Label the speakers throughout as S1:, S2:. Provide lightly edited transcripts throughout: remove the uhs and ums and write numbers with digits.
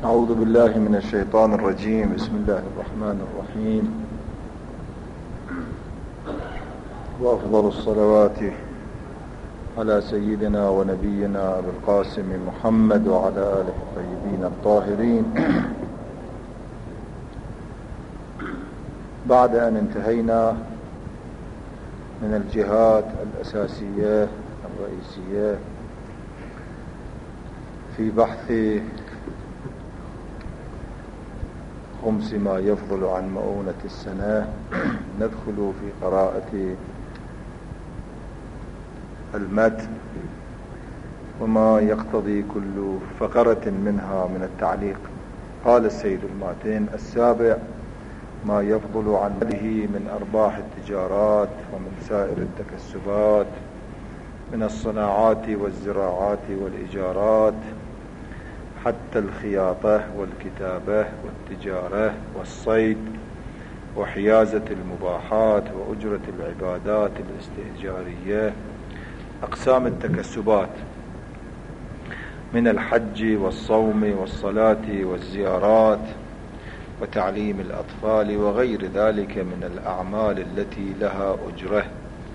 S1: أعوذ بالله من الشيطان الرجيم. بسم الله الرحمن الرحيم. وأفضل الصلوات على سيدنا ونبينا أبي القاسم محمد وعلى آله الطيبين الطاهرين. بعد أن انتهينا من الجهات الأساسية الرئيسية في بحث خمس ما يفضل عن مؤونة السنة، ندخل في قراءة المتن وما يقتضي كل فقرة منها من التعليق. قال السيد الماتين: السابع ما يفضل عن ماله من أرباح التجارات ومن سائر التكسبات من الصناعات والزراعات والإيجارات حتى الخياطة والكتابة والتجارة والصيد وحيازة المباحات وأجرة العبادات الاستئجارية، أقسام التكسبات من الحج والصوم والصلاة والزيارات وتعليم الأطفال وغير ذلك من الأعمال التي لها أجرة.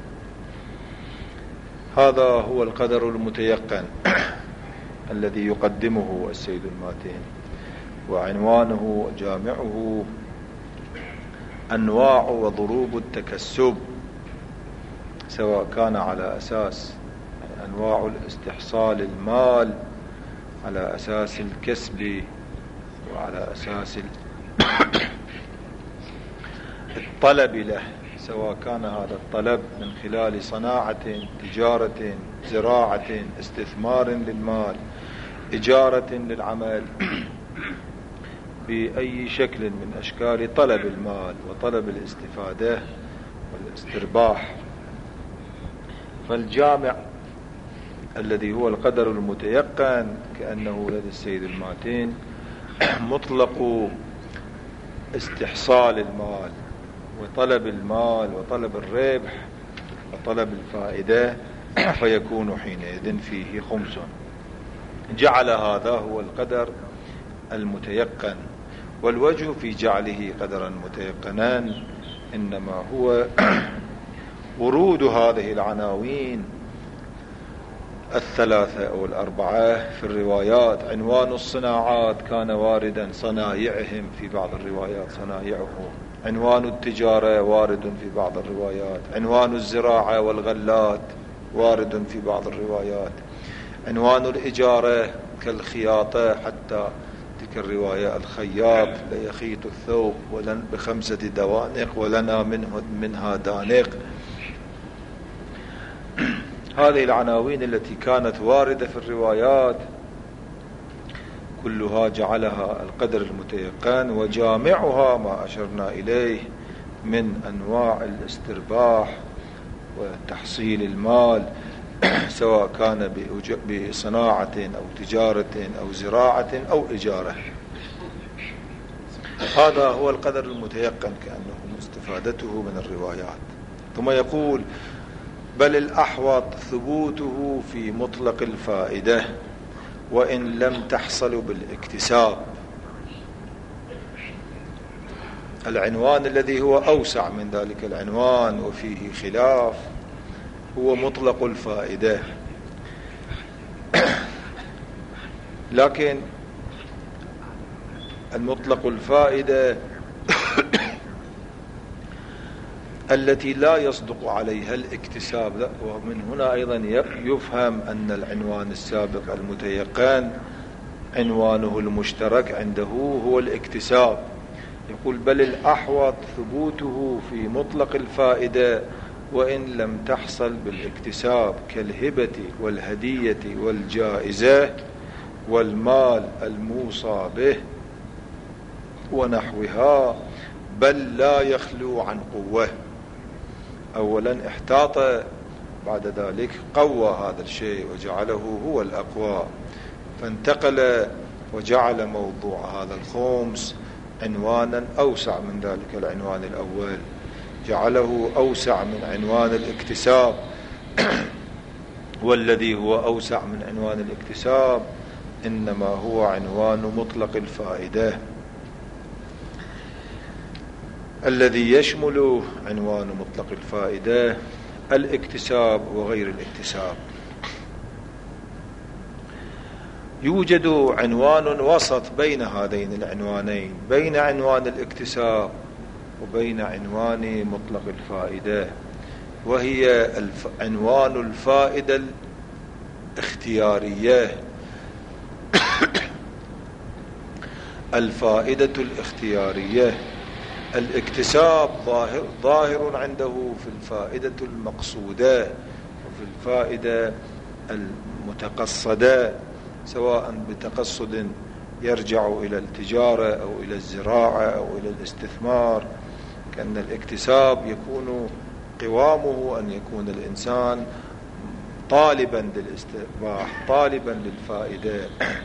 S1: هذا هو القدر المتيقن الذي يقدمه السيد الماتين، وعنوانه جامعه أنواع وضروب التكسب، سواء كان على أساس أنواع الاستحصال المال على أساس الكسب وعلى أساس الطلب له، سواء كان هذا الطلب من خلال صناعة، تجارة، زراعة، استثمار للمال، إجارة للعمل، بأي شكل من أشكال طلب المال وطلب الاستفادة والاسترباح. فالجامع الذي هو القدر المتيقن كأنه لدى السيد الماتين مطلق استحصال المال وطلب المال وطلب الربح وطلب الفائدة، فيكون حينئذ فيه خمس. جعل هذا هو القدر المتيقن، والوجه في جعله قدرا متيقنا إنما هو ورود هذه العناوين الثلاثة أو الأربعة في الروايات. عنوان الصناعات كان واردا صنايعهم في بعض الروايات، صنايعه. عنوان التجارة وارد في بعض الروايات. عنوان الزراعة والغلات وارد في بعض الروايات. عنوان الإجارة كالخياطة، حتى تلك الرواية: الخياط ليخيط الثوب ولن ب5 دوانق ولنا منها دانق. هذه العناوين التي كانت واردة في الروايات كلها جعلها القدر المتيقن، وجامعها ما أشرنا إليه من أنواع الاسترباح وتحصيل المال، سواء كان بصناعة أو تجارة أو زراعة أو إجارة. هذا هو القدر المتيقن كأنه استفادته من الروايات. ثم يقول: بل الأحوط ثبوته في مطلق الفائدة وإن لم تحصل بالاكتساب. العنوان الذي هو أوسع من ذلك العنوان وفيه خلاف هو مطلق الفائدة، لكن المطلق الفائدة التي لا يصدق عليها الاكتساب. ومن هنا أيضا يفهم أن العنوان السابق المتيقن عنوانه المشترك عنده هو الاكتساب. يقول: بل الأحوط ثبوته في مطلق الفائدة وإن لم تحصل بالاكتساب، كالهبة والهدية والجائزة والمال الموصى به ونحوها، بل لا يخلو عن قوة. أولا احتاط، بعد ذلك قوى هذا الشيء وجعله هو الأقوى، فانتقل وجعل موضوع هذا الخمس عنوانا أوسع من ذلك العنوان الأول، جعله أوسع من عنوان الاكتساب، والذي هو أوسع من عنوان الاكتساب إنما هو عنوان مطلق الفائدة الذي يشمل عنوان مطلق الفائدة الاكتساب وغير الاكتساب. يوجد عنوان وسط بين هذين العنوانين، بين عنوان الاكتساب وبين عنوان مطلق الفائدة، وهي عنوان الفائدة الاختيارية. الفائدة الاختيارية، الاكتساب ظاهر عنده في الفائدة المقصودة وفي الفائدة المتقصدة، سواء بتقصد يرجع إلى التجارة أو إلى الزراعة أو إلى الاستثمار. كأن الاكتساب يكون قوامه أن يكون الإنسان طالبا للاسترباح، طالبا للفائدة،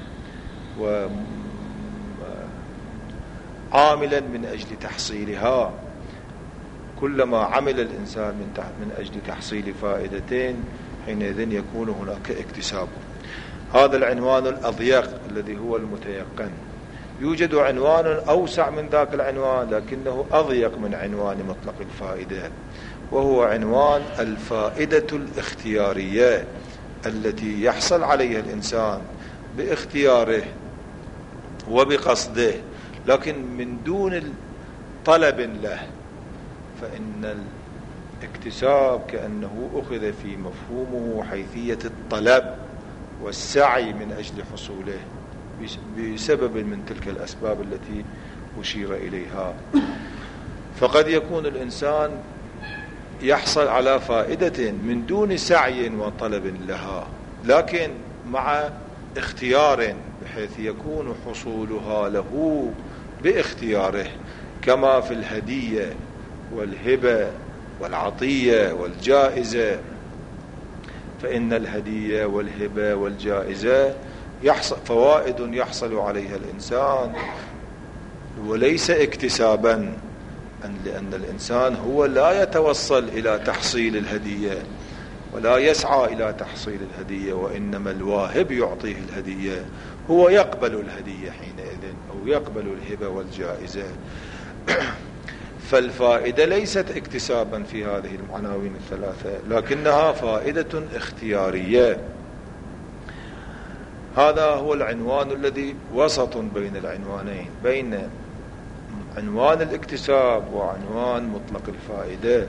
S1: وعاملا من أجل تحصيلها. كلما عمل الإنسان من أجل تحصيل فائدتين حينئذ يكون هناك اكتساب. هذا العنوان الأضيق الذي هو المتيقن. يوجد عنوان أوسع من ذاك العنوان لكنه أضيق من عنوان مطلق الفائدة، وهو عنوان الفائدة الاختيارية التي يحصل عليها الإنسان باختياره وبقصده لكن من دون طلب له. فإن الاكتساب كأنه أخذ في مفهومه حيثية الطلب والسعي من أجل حصوله بسبب من تلك الأسباب التي أشير إليها. فقد يكون الإنسان يحصل على فائدة من دون سعي وطلب لها، لكن مع اختيار بحيث يكون حصولها له باختياره، كما في الهدية والهبة والعطية والجائزة. فإن الهدية والهبة والجائزة فوائد يحصل عليها الإنسان وليس اكتسابا، لأن الإنسان هو لا يتوصل إلى تحصيل الهدية ولا يسعى إلى تحصيل الهدية، وإنما الواهب يعطيه الهدية، هو يقبل الهدية حينئذ أو يقبل الهبة والجائزة. فالفائدة ليست اكتسابا في هذه العناوين الثلاثة، لكنها فائدة اختيارية. هذا هو العنوان الذي وسط بين العنوانين، بين عنوان الاكتساب وعنوان مطلق الفائدة.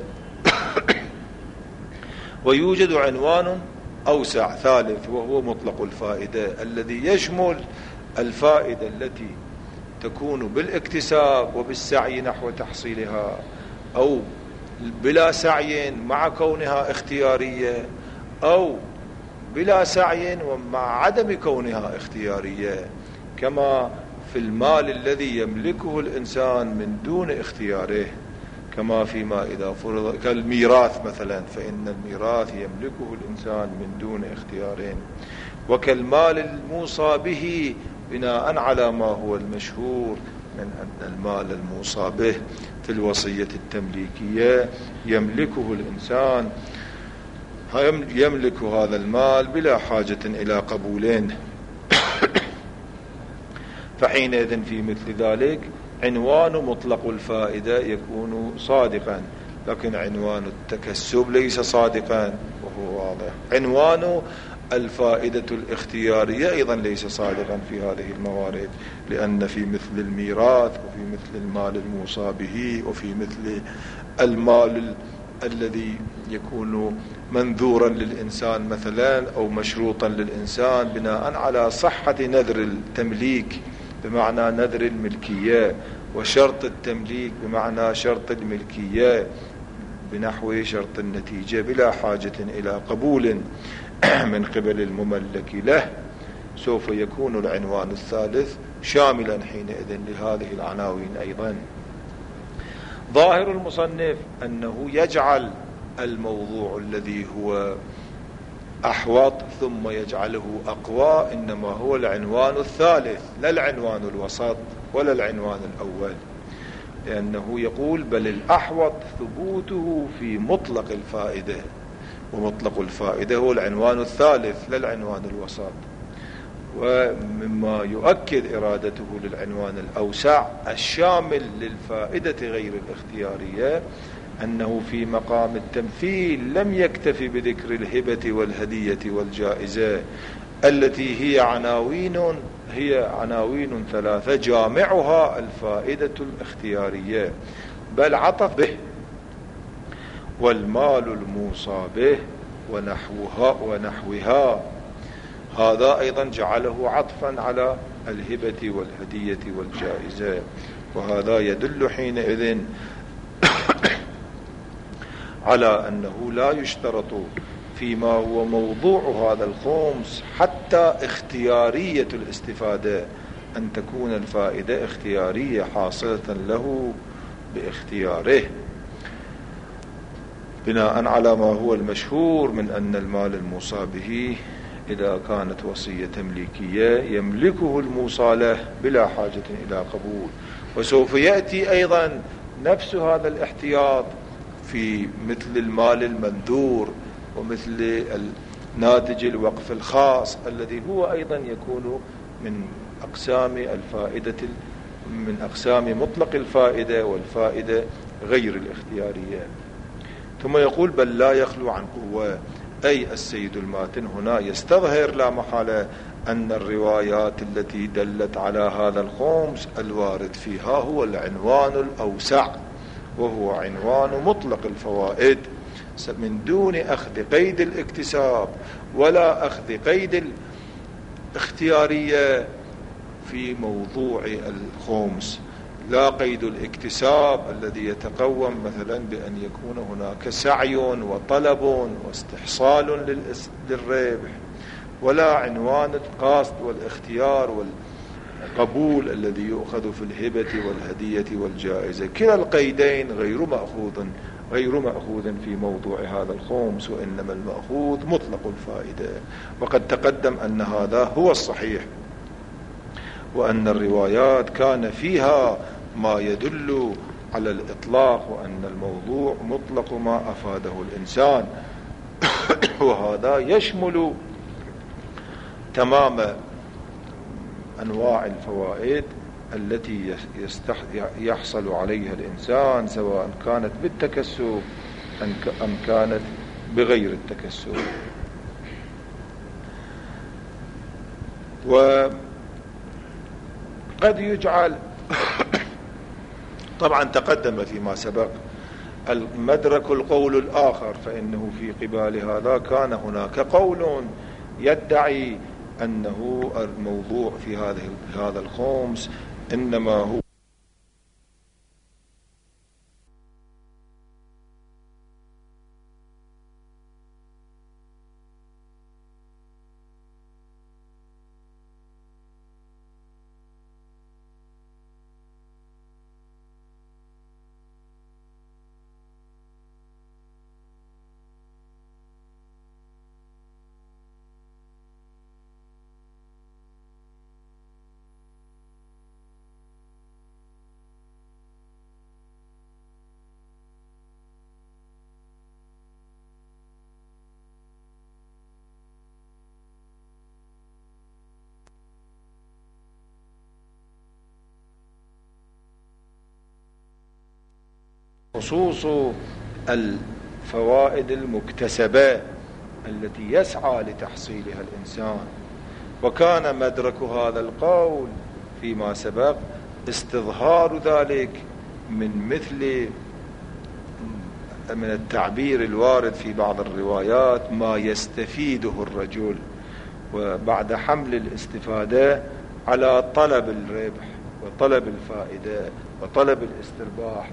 S1: ويوجد عنوان أوسع ثالث وهو مطلق الفائدة الذي يشمل الفائدة التي تكون بالاكتساب وبالسعي نحو تحصيلها، أو بلا سعي مع كونها اختيارية، أو بلا سعي ومع عدم كونها اختيارية، كما في المال الذي يملكه الإنسان من دون اختياره، كما فيما إذا فرض كالميراث مثلا، فإن الميراث يملكه الإنسان من دون اختيارين، وكالمال الموصى به بناء على ما هو المشهور من أن المال الموصى به في الوصية التمليكية يملكه الإنسان، يملك هذا المال بلا حاجة إلى قبولين. فحينئذ في مثل ذلك عنوان مطلق الفائدة يكون صادقا، لكن عنوان التكسب ليس صادقا وهو واضح. عنوان الفائدة الاختيارية أيضا ليس صادقا في هذه الموارد، لأن في مثل الميراث وفي مثل المال الموصى به وفي مثل المال الذي يكون منذورا للإنسان مثلا أو مشروطا للإنسان بناء على صحة نذر التمليك بمعنى نذر الملكية، وشرط التمليك بمعنى شرط الملكية بنحو شرط النتيجة بلا حاجة إلى قبول من قبل المملك له، سوف يكون العنوان الثالث شاملا حينئذ لهذه العناوين أيضا. ظاهر المصنف أنه يجعل الموضوع الذي هو أحوط ثم يجعله أقوى إنما هو العنوان الثالث لا العنوان الوسط ولا العنوان الأول، لأنه يقول بل الأحوط ثبوته في مطلق الفائدة، ومطلق الفائدة هو العنوان الثالث لا العنوان الوسط. ومما يؤكد إرادته للعنوان الأوسع الشامل للفائدة غير الاختيارية أنه في مقام التمثيل لم يكتفي بذكر الهبة والهدية والجائزة التي هي عناوين ثلاثة جامعها الفائدة الاختيارية، بل عطف به والمال الموصى به ونحوها. هذا أيضا جعله عطفا على الهبة والهدية والجائزة، وهذا يدل حينئذ على أنه لا يشترط فيما هو موضوع هذا الخمس حتى اختيارية الاستفادة أن تكون الفائدة اختيارية حاصلة له باختياره، بناء على ما هو المشهور من أن المال الموصى به إذا كانت وصية تمليكية يملكه الموصى له بلا حاجة إلى قبول. وسوف يأتي أيضا نفس هذا الاحتياط في مثل المال المنذور ومثل الناتج الوقف الخاص الذي هو أيضا يكون من أقسام الفائدة، من أقسام مطلق الفائدة والفائدة غير الاختيارية. ثم يقول بل لا يخلو عن قوة، أي السيد الماتن هنا يستظهر لا محالة أن الروايات التي دلت على هذا الخمس الوارد فيها هو العنوان الأوسع، وهو عنوان مطلق الفوائد من دون أخذ قيد الاكتساب ولا أخذ قيد الاختيارية في موضوع الخمس، لا قيد الاكتساب الذي يتقوم مثلا بأن يكون هناك سعي وطلب واستحصال للربح، ولا عنوان القصد والاختيار والقبول الذي يؤخذ في الهبة والهدية والجائزة. كلا القيدين غير مأخوذ في موضوع هذا الخمس، وإنما المأخوذ مطلق الفائدة. وقد تقدم أن هذا هو الصحيح، وأن الروايات كان فيها ما يدل على الإطلاق، وأن الموضوع مطلق ما أفاده الإنسان وهذا يشمل تمام أنواع الفوائد التي يحصل عليها الإنسان، سواء كانت بالتكسب أم كانت بغير التكسب. وقد يجعل طبعا تقدم فيما سبق المدرك القول الآخر، فإنه في قبال هذا كان هناك قول يدعي أنه الموضوع في هذا الخمس إنما هو خصوص الفوائد المكتسبة التي يسعى لتحصيلها الإنسان. وكان مدرك هذا القول فيما سبق استظهار ذلك من التعبير الوارد في بعض الروايات ما يستفيده الرجل، وبعد حمل الاستفادة على طلب الربح وطلب الفائدة وطلب الاسترباح.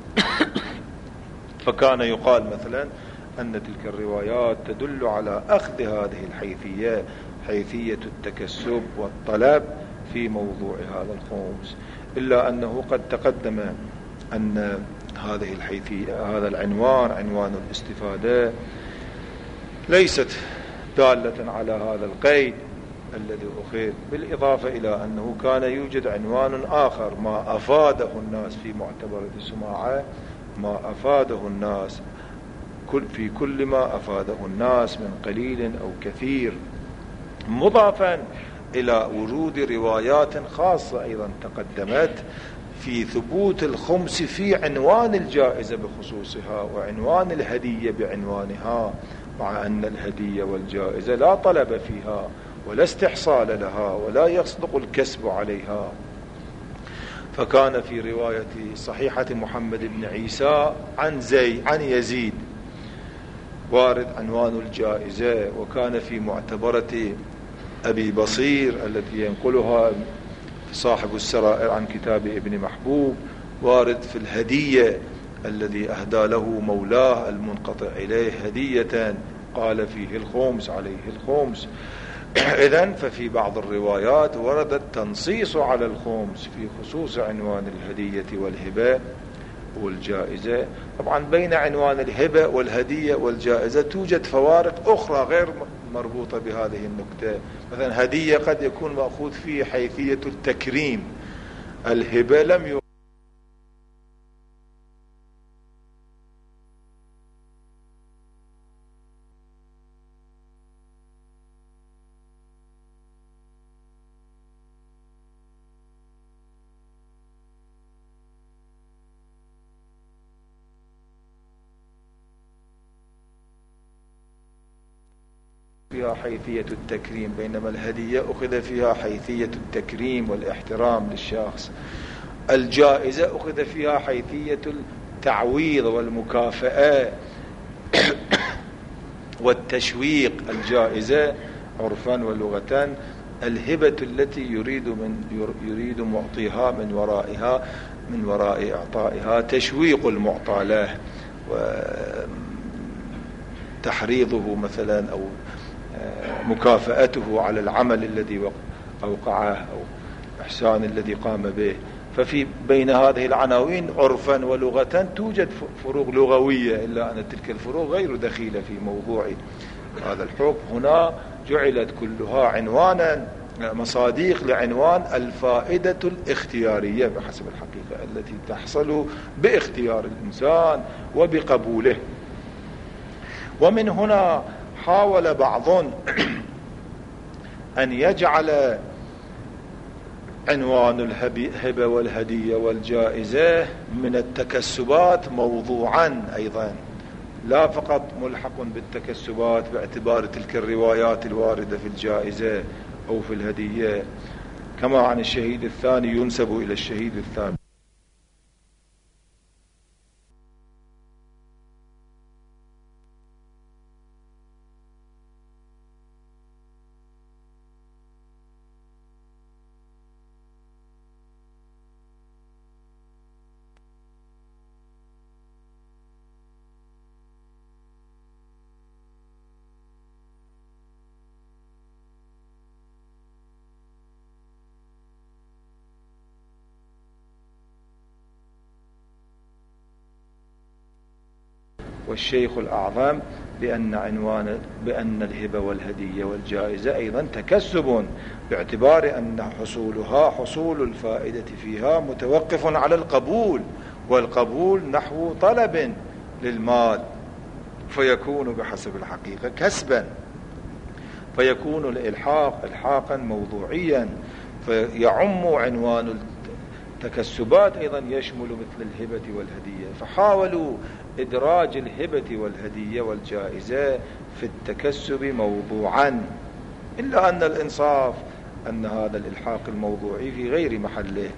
S1: فكان يقال مثلا أن تلك الروايات تدل على أخذ هذه الحيثية، حيثية التكسب والطلب في موضوع هذا الخمس، إلا أنه قد تقدم أن هذه الحيثية، هذا العنوان، عنوان الاستفادة، ليست دالة على هذا القيد الذي أخذ، بالإضافة إلى أنه كان يوجد عنوان آخر ما أفاده الناس في معتبرة السماعة، ما أفاده الناس في كل ما أفاده الناس من قليل أو كثير، مضافا إلى ورود روايات خاصة أيضا تقدمت في ثبوت الخمس في عنوان الجائزة بخصوصها وعنوان الهدية بعنوانها، مع أن الهدية والجائزة لا طلب فيها ولا استحصال لها ولا يصدق الكسب عليها. فكان في رواية صحيحة محمد بن عيسى عن يزيد وارد عنوان الجائزة، وكان في معتبرة أبي بصير التي ينقلها صاحب السرائر عن كتاب ابن محبوب وارد في الهدية الذي أهدى له مولاه المنقطع إليه هدية قال فيه الخمس عليه الخمس. إذن ففي بعض الروايات ورد التنصيص على الخمس في خصوص عنوان الهدية والهبة والجائزة. طبعا بين عنوان الهبة والهدية والجائزة توجد فوارق أخرى غير مربوطة بهذه النكتة. مثلا هدية قد يكون مأخوذ فيه حيثية التكريم، الهبة لم فيها حيثية التكريم، بينما الهدية أخذ فيها حيثية التكريم والاحترام للشخص. الجائزة أخذ فيها حيثية التعويض والمكافأة والتشويق. الجائزة عرفا ولغة الهبة التي يريد معطيها من وراء إعطائها تشويق المعطى له وتحريضه مثلا أو مكافأته على العمل الذي أوقعه أو إحسان الذي قام به. ففي بين هذه العناوين عرفا ولغة توجد فروق لغوية، إلا أن تلك الفروق غير دخيلة في موضوع هذا الحكم. هنا جعلت كلها عنوانا مصاديق لعنوان الفائدة الاختيارية بحسب الحقيقة التي تحصل باختيار الإنسان وبقبوله. ومن هنا حاول بعض أن يجعل عنوان الهبة والهدية والجائزة من التكسبات موضوعا أيضا، لا فقط ملحق بالتكسبات باعتبار تلك الروايات الواردة في الجائزة أو في الهدية، كما عن الشهيد الثاني ينسب إلى الشهيد الثاني. والشيخ الأعظم بأن الهبة والهدية والجائزة أيضا تكسب، باعتبار أن حصول الفائدة فيها متوقف على القبول، والقبول نحو طلب للمال، فيكون بحسب الحقيقة كسبا، فيكون الإلحاق إلحاقا موضوعيا، فيعم عنوان التكسبات أيضا يشمل مثل الهبة والهدية. فحاولوا إدراج الهبة والهدية والجائزة في التكسب موضوعا، إلا أن الإنصاف أن هذا الإلحاق الموضوعي في غير محله،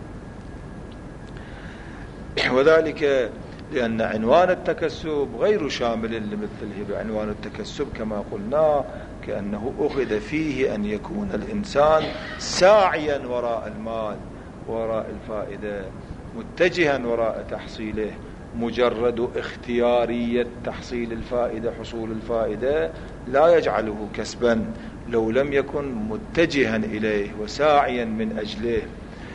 S1: وذلك لأن عنوان التكسب غير شامل لمثل الهبة. عنوان التكسب كما قلنا كأنه أخذ فيه أن يكون الإنسان ساعيا وراء المال وراء الفائدة، متجها وراء تحصيله. مجرد اختيارية تحصيل الفائدة حصول الفائدة لا يجعله كسبا لو لم يكن متجها إليه وساعيا من أجله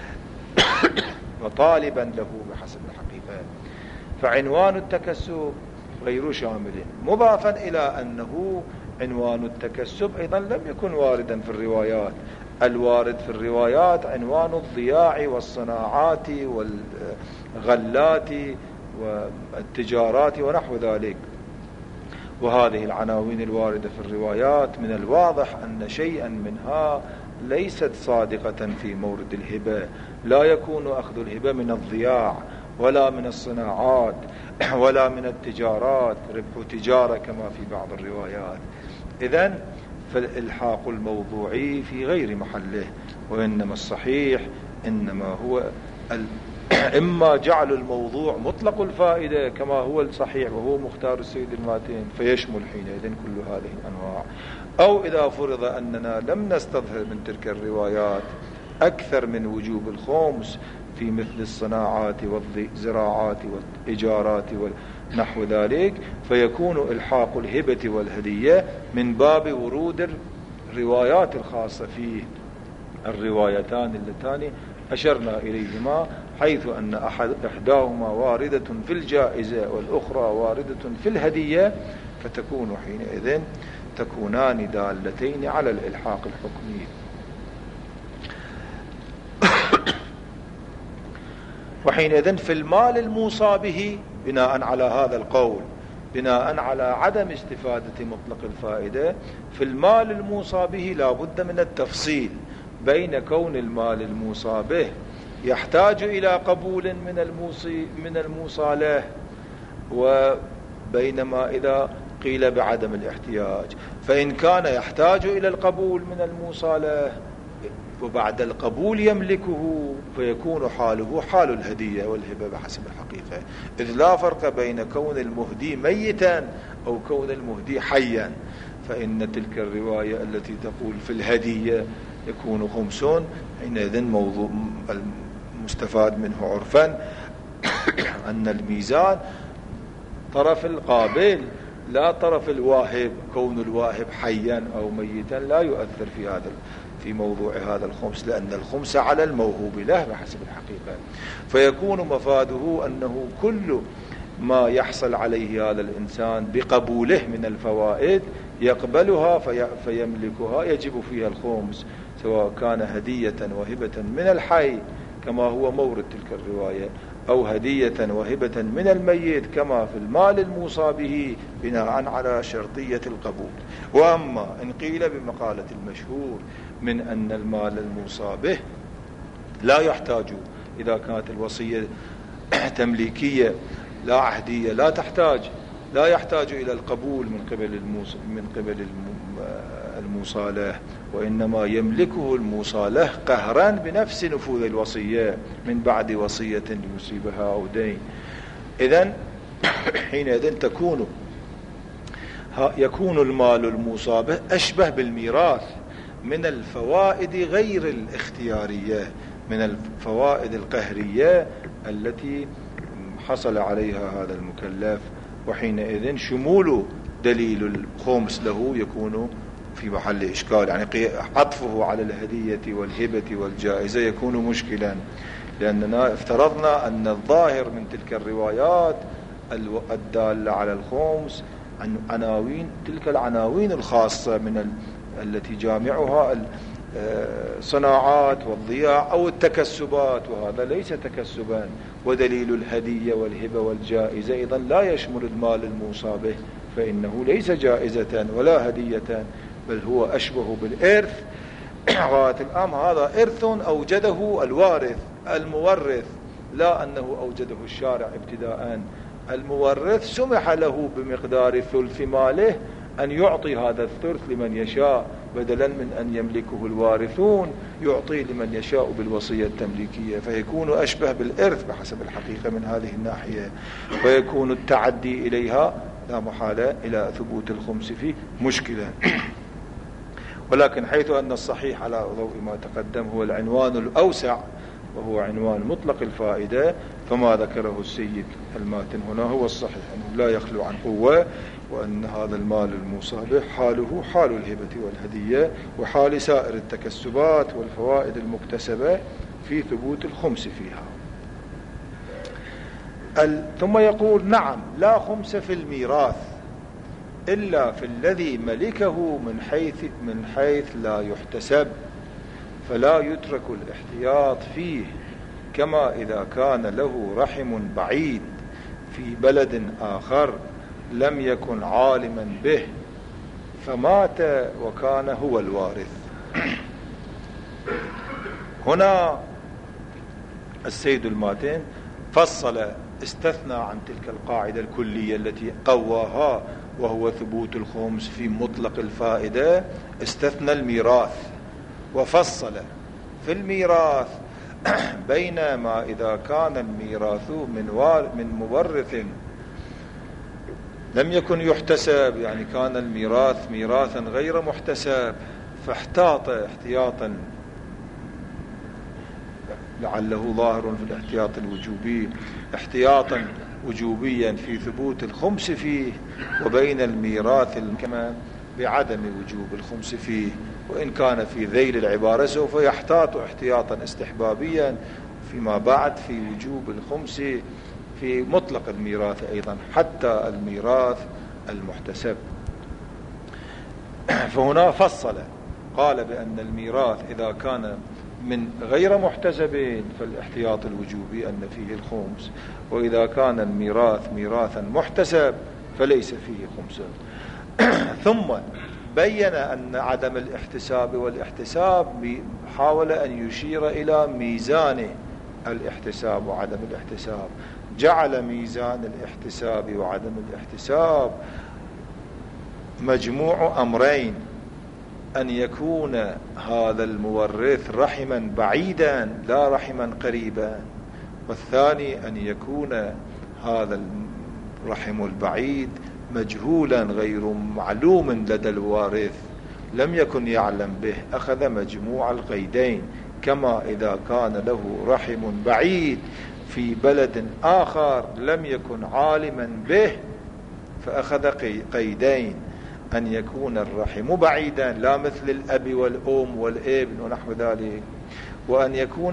S1: وطالبا له بحسب الحقيقة. فعنوان التكسب غير شامل، مضافا إلى أنه عنوان التكسب أيضا لم يكن واردا في الروايات. الوارد في الروايات عنوان الضياع والصناعات والغلات والتجارات ونحو ذلك. وهذه العناوين الواردة في الروايات من الواضح أن شيئا منها ليست صادقة في مورد الهبة، لا يكون أخذ الهبة من الضياع ولا من الصناعات ولا من التجارات، ربح تجارة كما في بعض الروايات. إذن فالإلحاق الموضوعي في غير محله، وإنما الصحيح إنما هو إما جعل الموضوع مطلق الفائدة كما هو الصحيح وهو مختار السيد الماتين فيشمل حينئذ كل هذه الأنواع، أو إذا فرض أننا لم نستظهر من تلك الروايات أكثر من وجوب الخمس في مثل الصناعات والزراعات والإجارات ونحو ذلك، فيكون إلحاق الهبة والهدية من باب ورود الروايات الخاصة فيه، الروايتان اللتان أشرنا إليهما، حيث أن إحداهما واردة في الجائزة والأخرى واردة في الهدية، فتكون حينئذ تكونان دالتين على الإلحاق الحكمي. وحينئذ في المال الموصى به بناء على هذا القول، بناء على عدم استفادة مطلق الفائدة، في المال الموصى به لا بد من التفصيل بين كون المال الموصى به يحتاج إلى قبول من الموصى له، وبينما إذا قيل بعدم الاحتياج، فإن كان يحتاج إلى القبول من الموصى له وبعد القبول يملكه، فيكون حاله حال الهدية والهبة بحسب الحقيقة، إذ لا فرق بين كون المهدي ميتا أو كون المهدي حيا. فإن تلك الرواية التي تقول في الهدية يكون خمسون، حينئذ موضوع المستفاد منه عرفا أن الميزان طرف القابل لا طرف الواهب، كون الواهب حيا أو ميتا لا يؤثر في موضوع هذا الخمس، لأن الخمس على الموهوب له بحسب الحقيقة. فيكون مفاده أنه كل ما يحصل عليه هذا الإنسان بقبوله من الفوائد يقبلها فيملكها، يجب فيها الخمس، سواء كان هدية وهبة من الحي كما هو مورد تلك الرواية، أو هدية وهبة من الميت كما في المال الموصى به بناء على شرطية القبول. وأما إن قيل بمقالة المشهور من أن المال الموصى به لا يحتاج، إذا كانت الوصية تمليكية لا عهدية لا يحتاج إلى القبول من قبل الموصى له، وإنما يملكه الموصى له قهرا بنفس نفوذ الوصية من بعد وصية يصيبها أو دين. إذن حينئذ يكون المال الموصى به أشبه بالميراث من الفوائد غير الاختيارية، من الفوائد القهرية التي حصل عليها هذا المكلف، وحينئذ شمول دليل الخمس له يكون في محل إشكال، يعني عطفه على الهدية والهبة والجائزة يكون مشكلا، لأننا افترضنا أن الظاهر من تلك الروايات الدالة على الخمس عن عناوين، تلك العناوين الخاصة من التي جامعها الصناعات والضياع أو التكسبات، وهذا ليس تكسبا. ودليل الهدية والهبة والجائزة أيضا لا يشمل المال الموصى به، فإنه ليس جائزة ولا هدية، بل هو أشبه بالإرث. غاية الأمر هذا إرث أوجده الوارث المورث، لا أنه أوجده الشارع ابتداء. المورث سمح له بمقدار ثلث ماله أن يعطي هذا الثلث لمن يشاء، بدلا من أن يملكه الوارثون يعطي لمن يشاء بالوصية التمليكية، فيكون أشبه بالإرث بحسب الحقيقة من هذه الناحية، ويكون التعدي إليها لا محالة إلى ثبوت الخمس فيه مشكلة. ولكن حيث أن الصحيح على ضوء ما تقدم هو العنوان الأوسع وهو عنوان مطلق الفائدة، فما ذكره السيد الماتن هنا هو الصحيح، أنه لا يخلو عن قوة، وأن هذا المال الموصى به حاله حال الهبة والهدية وحال سائر التكسبات والفوائد المكتسبة في ثبوت الخمس فيها. ثم يقول: نعم، لا خمس في الميراث إلا في الذي ملكه من حيث لا يحتسب، فلا يترك الاحتياط فيه، كما إذا كان له رحم بعيد في بلد آخر لم يكن عالما به فمات وكان هو الوارث. هنا السيد الماتن فصل، استثنى عن تلك القاعدة الكلية التي قواها وهو ثبوت الخمس في مطلق الفائدة، استثنى الميراث وفصل في الميراث بينما إذا كان الميراث من مورث لم يكن يحتسب، يعني كان الميراث ميراثا غير محتسب، فاحتاط احتياطا لعله ظاهر في الاحتياط الوجوبي، احتياطا وجوبيا في ثبوت الخمس فيه، وبين الميراث كما بعدم وجوب الخمس فيه، وإن كان في ذيل العبارة سوف يحتاط احتياطا استحبابيا فيما بعد في وجوب الخمس في مطلق الميراث أيضا حتى الميراث المحتسب. فهنا فصل، قال بأن الميراث إذا كان من غير محتسب فالاحتياط الوجوبي أن فيه الخمس، وإذا كان الميراث ميراثا محتسب فليس فيه خمس. ثم بين أن عدم الاحتساب والاحتساب حاول أن يشير إلى ميزان الاحتساب وعدم الاحتساب، جعل ميزان الاحتساب وعدم الاحتساب مجموع أمرين: أن يكون هذا المورث رحما بعيدا لا رحما قريبا، والثاني أن يكون هذا الرحم البعيد مجهولا غير معلوم لدى الوارث لم يكن يعلم به، أخذ مجموع القيدين. كما إذا كان له رحم بعيد في بلد آخر لم يكن عالما به فأخذ قيدين: أن يكون الرحم بعيدا لا مثل الأب والأم والابن ونحو ذلك، وأن يكون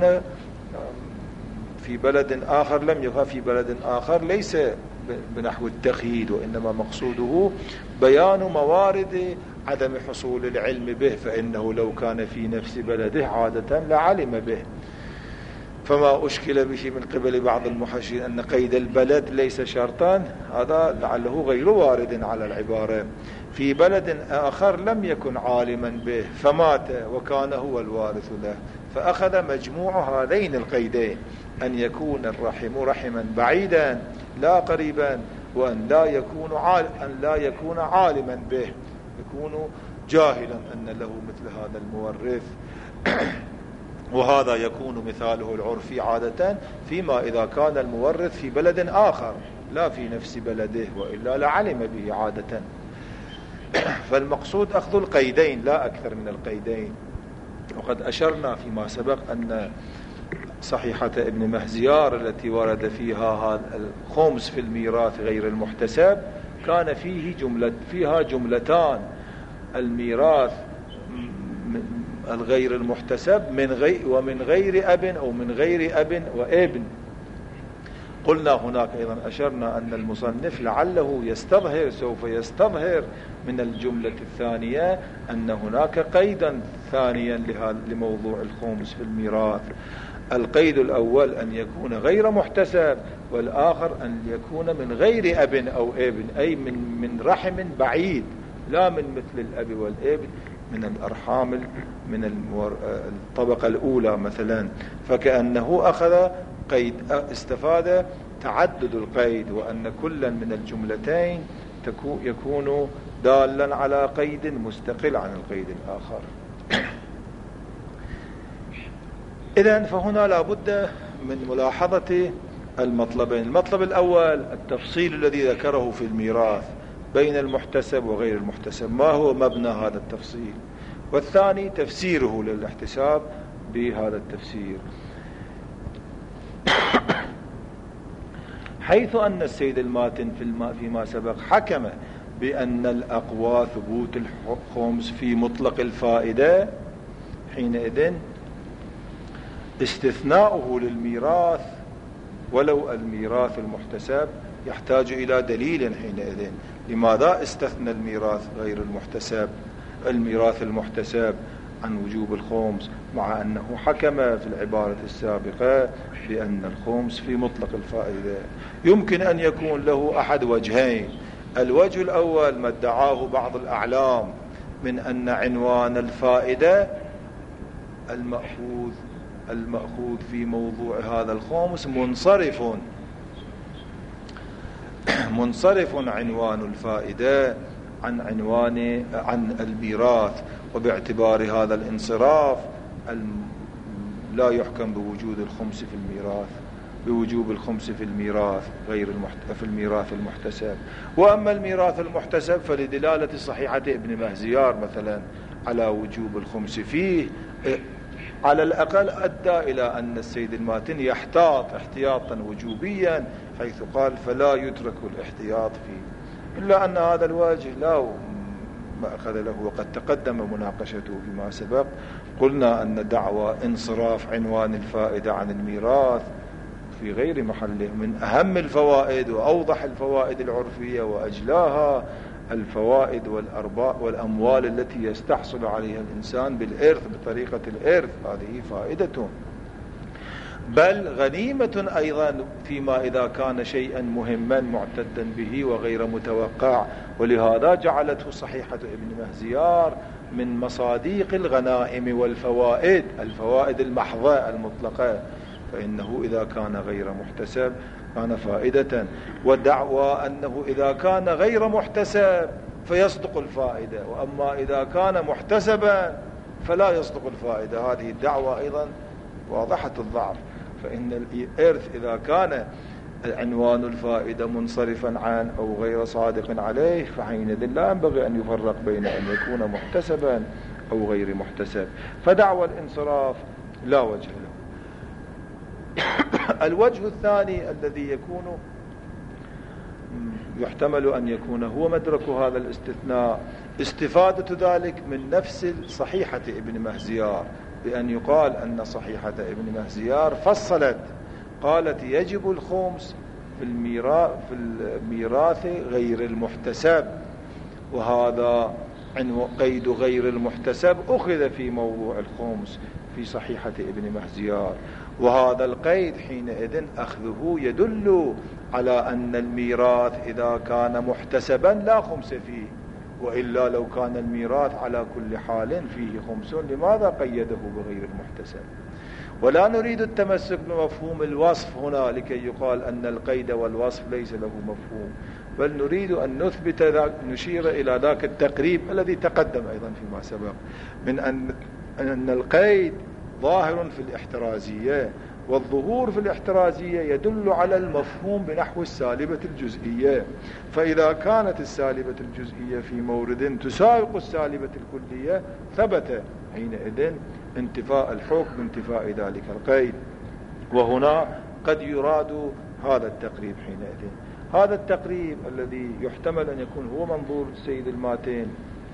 S1: في بلد آخر لم يكن في بلد آخر ليس بنحو التقييد، وإنما مقصوده بيان موارد عدم حصول العلم به، فإنه لو كان في نفس بلده عادة لعلم به. فما أشكل به من قبل بعض المحشين أن قيد البلد ليس شرطا، هذا لعله غير وارد على العبارة. في بلد آخر لم يكن عالما به فمات وكان هو الوارث له، فأخذ مجموع هذين القيدين: أن يكون الرحم رحما بعيدا لا قريبا، وأن لا يكون عالما به، يكون جاهلا أن له مثل هذا المورث. وهذا يكون مثاله العرفي عادة فيما إذا كان المورث في بلد آخر لا في نفس بلده، وإلا لعلم به عادة. فالمقصود أخذ القيدين لا أكثر من القيدين. وقد أشرنا فيما سبق أن صحيحة ابن مهزيار التي ورد فيها الخمس في الميراث غير المحتسب كان فيها جملتان: الميراث الغير المحتسب ومن غير أب أو من غير أب وابن. قلنا هناك أيضا أشرنا أن المصنف لعله سوف يستظهر من الجملة الثانية أن هناك قيدا ثانيا لموضوع الخمس في الميراث. القيد الأول أن يكون غير محتسب، والآخر أن يكون من غير أب أو ابن، أي من رحم بعيد لا من مثل الأب والابن، من الأرحام من الطبقة الأولى مثلا. فكأنه أخذ قيد، استفاد تعدد القيد، وأن كلا من الجملتين يكون دالا على قيد مستقل عن القيد الآخر. إذن فهنا لا بد من ملاحظة المطلبين: المطلب الأول التفصيل الذي ذكره في الميراث بين المحتسب وغير المحتسب، ما هو مبنى هذا التفصيل؟ والثاني تفسيره للاحتساب بهذا التفسير. حيث أن السيد الماتن فيما سبق حكم بأن الأقوى ثبوت الخمس في مطلق الفائدة، حينئذ استثناؤه للميراث ولو الميراث المحتسب يحتاج إلى دليل. حينئذ لماذا استثنى الميراث المحتسب عن وجوب الخمس، مع أنه حكم في العبارة السابقة بأن الخمس في مطلق الفائدة؟ يمكن أن يكون له أحد وجهين: الوجه الأول ما ادعاه بعض الأعلام من أن عنوان الفائدة المأخوذ في موضوع هذا الخمس منصرف عنوان الفائدة عن الميراث، وباعتبار هذا الانصراف لا يحكم بوجوب الخمس في الميراث في الميراث المحتسب. وأما الميراث المحتسب فلدلالة صحيحة ابن مهزيار مثلا على وجوب الخمس فيه، على الأقل أدى إلى أن السيد الماتن يحتاط احتياطا وجوبيا، حيث قال فلا يترك الاحتياط فيه، إلا أن هذا الوجه لا مأخذ له، وقد تقدم مناقشته فيما سبق. قلنا أن دعوى انصراف عنوان الفائدة عن الميراث في غير محله من أهم الفوائد وأوضح الفوائد العرفية وأجلاها الفوائد والأموال التي يستحصل عليها الإنسان بالإرث بطريقة الإرث، هذه فائدة، بل غنيمة أيضا فيما إذا كان شيئا مهما معتدا به وغير متوقع. ولهذا جعلته صحيحة ابن مهزيار من مصاديق الغنائم والفوائد، الفوائد المحضة المطلقة، فإنه إذا كان غير محتسب كان فائدة. والدعوى أنه إذا كان غير محتسب فيصدق الفائدة، وأما إذا كان محتسبا فلا يصدق الفائدة، هذه الدعوة أيضا واضحة الضعف. فإن الإرث إذا كان عنوان الفائدة منصرفا عن أو غير صادق عليه فحينئذ لا ينبغي أن يفرق بين أن يكون محتسبا أو غير محتسب، فدعوى الانصراف لا وجه له. الوجه الثاني الذي يكون يحتمل أن يكون هو مدرك هذا الاستثناء استفادة ذلك من نفس صحيحة ابن مهزيار، بأن يقال أن صحيحة ابن مهزيار فصلت قالت يجب الخمس في الميراث غير المحتسب، وهذا قيد غير المحتسب أخذ في موضوع الخمس في صحيحة ابن مهزيار، وهذا القيد حينئذ أخذه يدل على أن الميراث إذا كان محتسبا لا خمس فيه، وإلا لو كان الميراث على كل حال فيه خمس لماذا قيده بغير المحتسب؟ ولا نريد التمسك بمفهوم الوصف هنا لكي يقال أن القيد والوصف ليس له مفهوم، بل نريد أن نثبت نشير إلى ذاك التقريب الذي تقدم أيضا فيما سبق من أن القيد ظاهر في الاحترازية، والظهور في الاحترازية يدل على المفهوم بنحو السالبة الجزئية، فإذا كانت السالبة الجزئية في مورد تساوق السالبة الكلية ثبت حينئذ انتفاء الحكم انتفاء ذلك القيد. وهنا قد يراد هذا التقريب حينئذ، هذا التقريب الذي يحتمل أن يكون هو منظور السيد الماتين،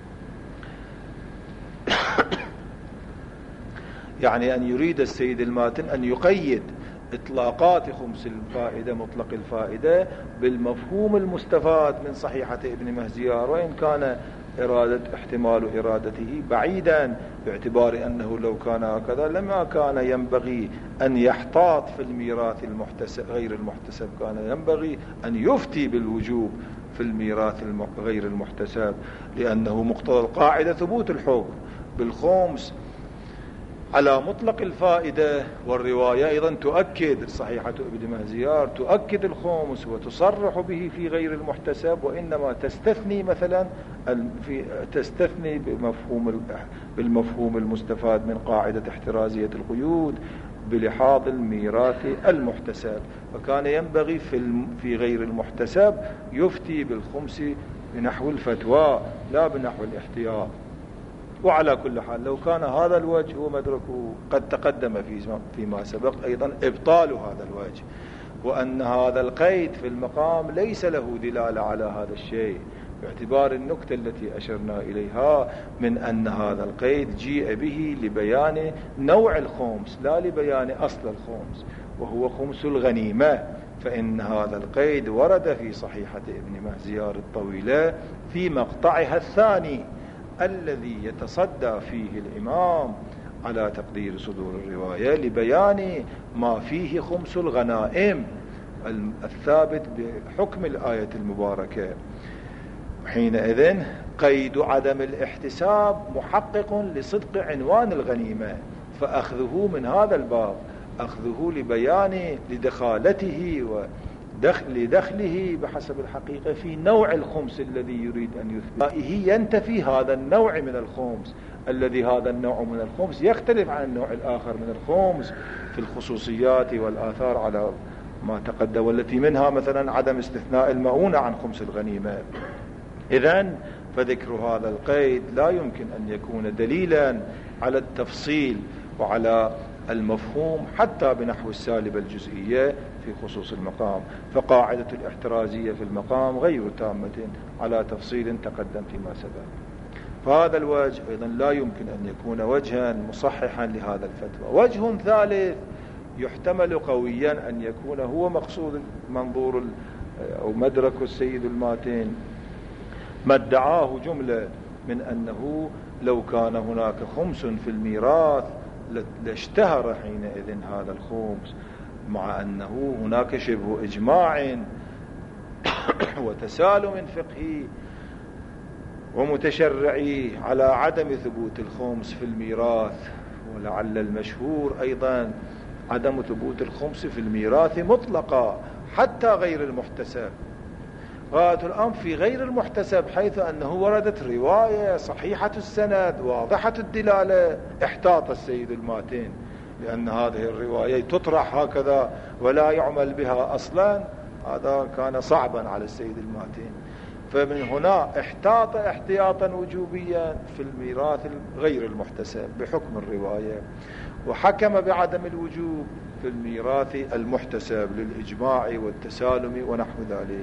S1: يعني أن يريد السيد الماتن أن يقيد إطلاقات خمس الفائدة مطلق الفائدة بالمفهوم المستفاد من صحيحة ابن مهزيار، وإن كان احتمال إرادته بعيدا، باعتبار أنه لو كان هكذا لما كان ينبغي أن يحتاط في الميراث غير المحتسب، كان ينبغي أن يفتي بالوجوب في الميراث غير المحتسب، لأنه مقتضى القاعدة ثبوت الحكم بالخمس على مطلق الفائدة. والرواية أيضا تؤكد صحيحة ابن مهزيار تؤكد الخمس وتصرح به في غير المحتسب، وإنما تستثني مثلا تستثني بالمفهوم المستفاد من قاعدة احترازية القيود بلحاظ الميراث المحتسب، فكان ينبغي في غير المحتسب يفتي بالخمس بنحو الفتوى لا بنحو الاحتياط. وعلى كل حال لو كان هذا الوجه هو مدركه قد تقدم فيما سبق أيضا إبطال هذا الوجه، وأن هذا القيد في المقام ليس له دلالة على هذا الشيء، باعتبار النكتة التي أشرنا إليها من أن هذا القيد جيء به لبيان نوع الخمس لا لبيان أصل الخمس، وهو خمس الغنيمة. فإن هذا القيد ورد في صحيحة ابن مهزيار الطويلة في مقطعها الثاني الذي يتصدى فيه الإمام على تقدير صدور الرواية لبيان ما فيه خمس الغنائم الثابت بحكم الآية المباركة. حينئذ قيد عدم الاحتساب محقق لصدق عنوان الغنيمة، فأخذه من هذا الباب، أخذه لبيان لدخالته لدخله بحسب الحقيقة في نوع الخمس الذي يريد أن يثبت، ينتفي هذا النوع من الخمس الذي هذا النوع من الخمس يختلف عن النوع الآخر من الخمس في الخصوصيات والآثار على ما تقدم، والتي منها مثلا عدم استثناء المؤونة عن خمس الغنيمة. إذن فذكر هذا القيد لا يمكن أن يكون دليلا على التفصيل وعلى المفهوم حتى بنحو السالبة الجزئية في خصوص المقام، فقاعدة الاحترازية في المقام غير تامة على تفصيل تقدم فيما سبق. فهذا الوجه أيضا لا يمكن أن يكون وجها مصححا لهذا الفتوى. وجه ثالث يحتمل قويا أن يكون هو مقصود منظور أو مدرك السيد الماتين، ما ادعاه جملة من أنه لو كان هناك خمس في الميراث لاشتهر حينئذ هذا الخمس، مع أنه هناك شبه إجماع وتسالم فقهي ومتشرعي على عدم ثبوت الخمس في الميراث. ولعل المشهور أيضا عدم ثبوت الخمس في الميراث مطلقا حتى غير المحتسب. غاية الأمر في غير المحتسب حيث أنه وردت رواية صحيحة السند واضحة الدلالة، احتاط السيد الماتين لأن هذه الرواية تطرح هكذا ولا يعمل بها أصلا، هذا كان صعبا على السيد الماتين. فمن هنا احتاط احتياطا وجوبيا في الميراث غير المحتسب بحكم الرواية، وحكم بعدم الوجوب في الميراث المحتسب للإجماع والتسالم ونحو ذلك.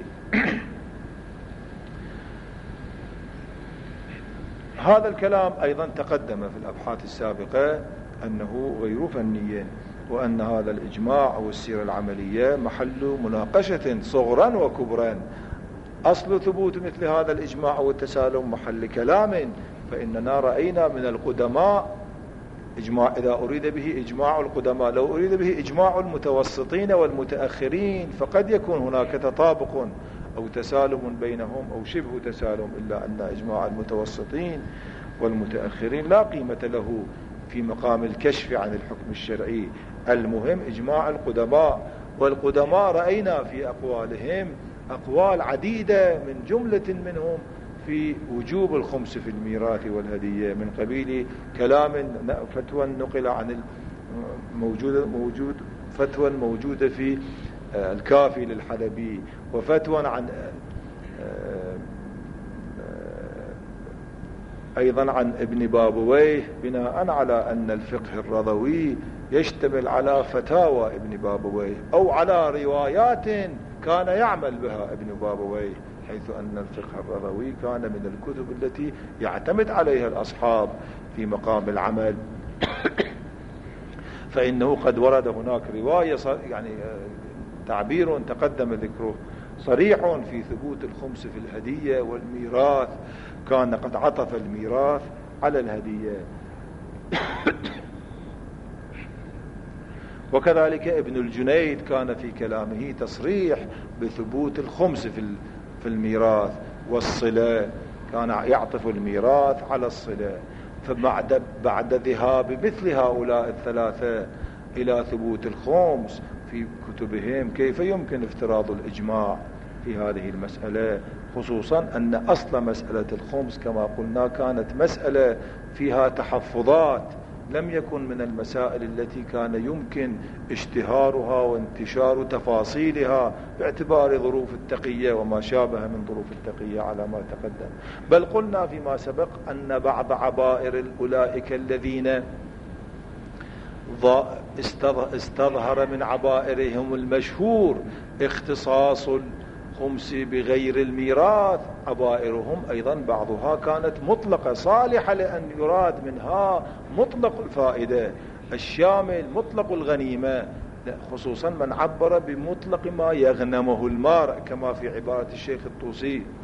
S1: هذا الكلام أيضا تقدم في الأبحاث السابقة أنه غير فني، وأن هذا الإجماع أو السيرة العملية محل مناقشة صغرا وكبرا. أصل ثبوت مثل هذا الإجماع والتسالم محل كلام، فإننا رأينا من القدماء إجماع إذا أريد به إجماع القدماء، لو أريد به إجماع المتوسطين والمتأخرين فقد يكون هناك تطابق أو تسالم بينهم أو شبه تسالم، إلا أن إجماع المتوسطين والمتأخرين لا قيمة له في مقام الكشف عن الحكم الشرعي. المهم إجماع القدماء، والقدماء رأينا في أقوالهم أقوال عديدة من جملة منهم في وجوب الخمس في الميراث والهدية، من قبيل كلام فتوى نقل عن موجود فتوى موجودة في الكافي للحلبي، وفتوى عن أيضا عن ابن بابويه، بناء على أن الفقه الرضوي يشتمل على فتاوى ابن بابويه أو على روايات كان يعمل بها ابن بابويه، حيث أن الفقه الرضوي كان من الكتب التي يعتمد عليها الأصحاب في مقام العمل. فإنه قد ورد هناك رواية يعني تعبير تقدم ذكره صريح في ثبوت الخمس في الهدية والميراث، كان قد عطف الميراث على الهدية. وكذلك ابن الجنيد كان في كلامه تصريح بثبوت الخمس في الميراث والصلة، كان يعطف الميراث على الصلة. فبعد ذهاب مثل هؤلاء الثلاثة إلى ثبوت الخمس في كتبهم كيف يمكن افتراض الإجماع في هذه المسألة، خصوصا أن أصل مسألة الخمس كما قلنا كانت مسألة فيها تحفظات، لم يكن من المسائل التي كان يمكن اشتهارها وانتشار تفاصيلها باعتبار ظروف التقية وما شابه من ظروف التقية على ما تقدم. بل قلنا فيما سبق أن بعض عبائر أولئك الذين استظهر من عبائرهم المشهور اختصاص الخمس بغير الميراث، عبائرهم أيضا بعضها كانت مطلقة صالحة لأن يراد منها مطلق الفائدة الشامل مطلق الغنيمة، خصوصا من عبر بمطلق ما يغنمه المارء كما في عبارة الشيخ الطوسي.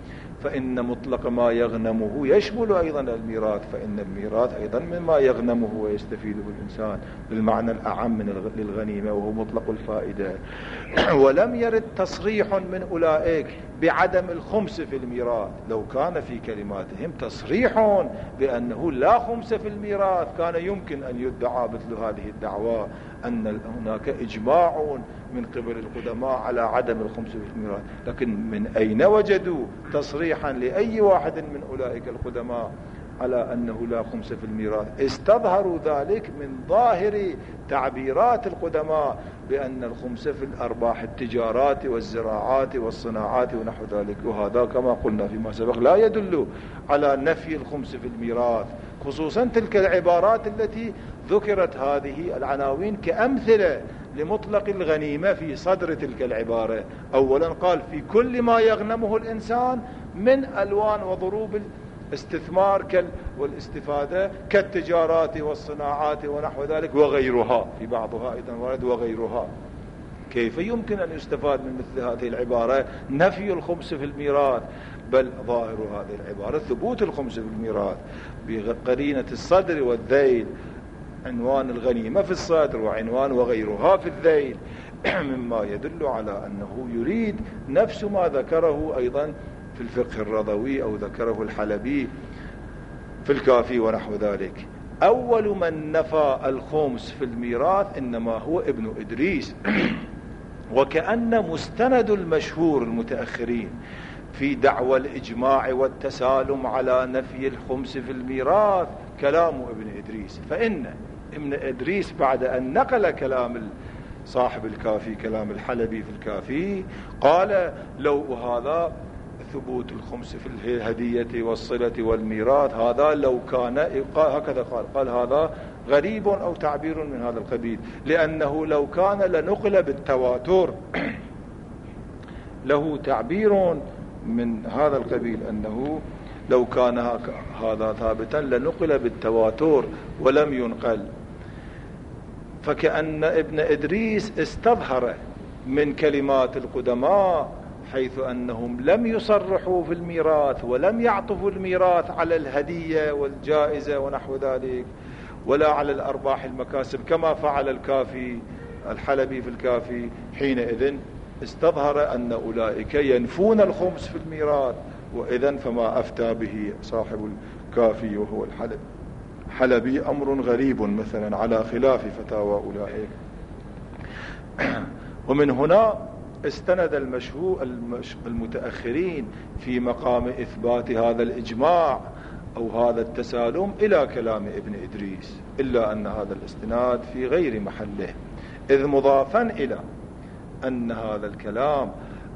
S1: فإن مطلق ما يغنمه يشمل أيضا الميراث، فإن الميراث أيضا مما يغنمه ويستفيده الإنسان بالمعنى الأعم للغنيمة وهو مطلق الفائدة. ولم يرد تصريح من أولئك بعدم الخمس في الميراث. لو كان في كلماتهم تصريح بأنه لا خمس في الميراث كان يمكن أن يدعى مثل هذه الدعوة أن هناك إجماع من قبل القدماء على عدم الخمس في الميراث. لكن من أين وجدوا تصريحا لأي واحد من أولئك القدماء على أنه لا خمس في الميراث؟ استظهروا ذلك من ظاهر تعبيرات القدماء بأن الخمس في الأرباح التجارات والزراعات والصناعات ونحو ذلك، وهذا كما قلنا فيما سبق لا يدل على نفي الخمس في الميراث، خصوصا تلك العبارات التي ذكرت هذه العناوين كأمثلة لمطلق الغنيمة في صدر تلك العبارة. أولا قال في كل ما يغنمه الإنسان من ألوان وضروب الاستثمار والاستفادة كالتجارات والصناعات ونحو ذلك وغيرها، في بعضها أيضا ورد وغيرها. كيف يمكن أن يستفاد من مثل هذه العبارة نفي الخمس في الميراث؟ بل ظاهر هذه العبارة ثبوت الخمس في الميراث بقرينة الصدر والذيل، عنوان الغنيمة في الصدر وعنوان وغيرها في الذيل، مما يدل على أنه يريد نفس ما ذكره أيضا في الفقه الرضوي أو ذكره الحلبي في الكافي ونحو ذلك. أول من نفى الخمس في الميراث إنما هو ابن إدريس. وكأن مستند المشهور المتأخرين في دعوى الإجماع والتسالم على نفي الخمس في الميراث كلام ابن إدريس. فإن ابن إدريس بعد أن نقل كلام صاحب الكافي كلام الحلبي في الكافي قال لو هذا ثبوت الخمس في الهدية والصلة والميراث هذا لو كان هكذا قال هذا غريب أو تعبير من هذا القبيل، لأنه لو كان لنقل بالتواتر له تعبير من هذا القبيل أنه لو كان هذا ثابتا لنقل بالتواتر ولم ينقل. فكأن ابن إدريس استظهر من كلمات القدماء حيث أنهم لم يصرحوا في الميراث ولم يعطفوا الميراث على الهدية والجائزة ونحو ذلك ولا على الأرباح المكاسب كما فعل الكافي الحلبي في الكافي. حينئذ استظهر أن أولئك ينفون الخمس في الميراث، وإذن فما أفتى به صاحب الكافي وهو الحلبي أمر غريب مثلا على خلاف فتاوى أولئك. ومن هنا استند المتأخرين في مقام إثبات هذا الإجماع أو هذا التسالم إلى كلام ابن إدريس، إلا أن هذا الاستناد في غير محله، إذ مضافا إلى أن هذا الكلام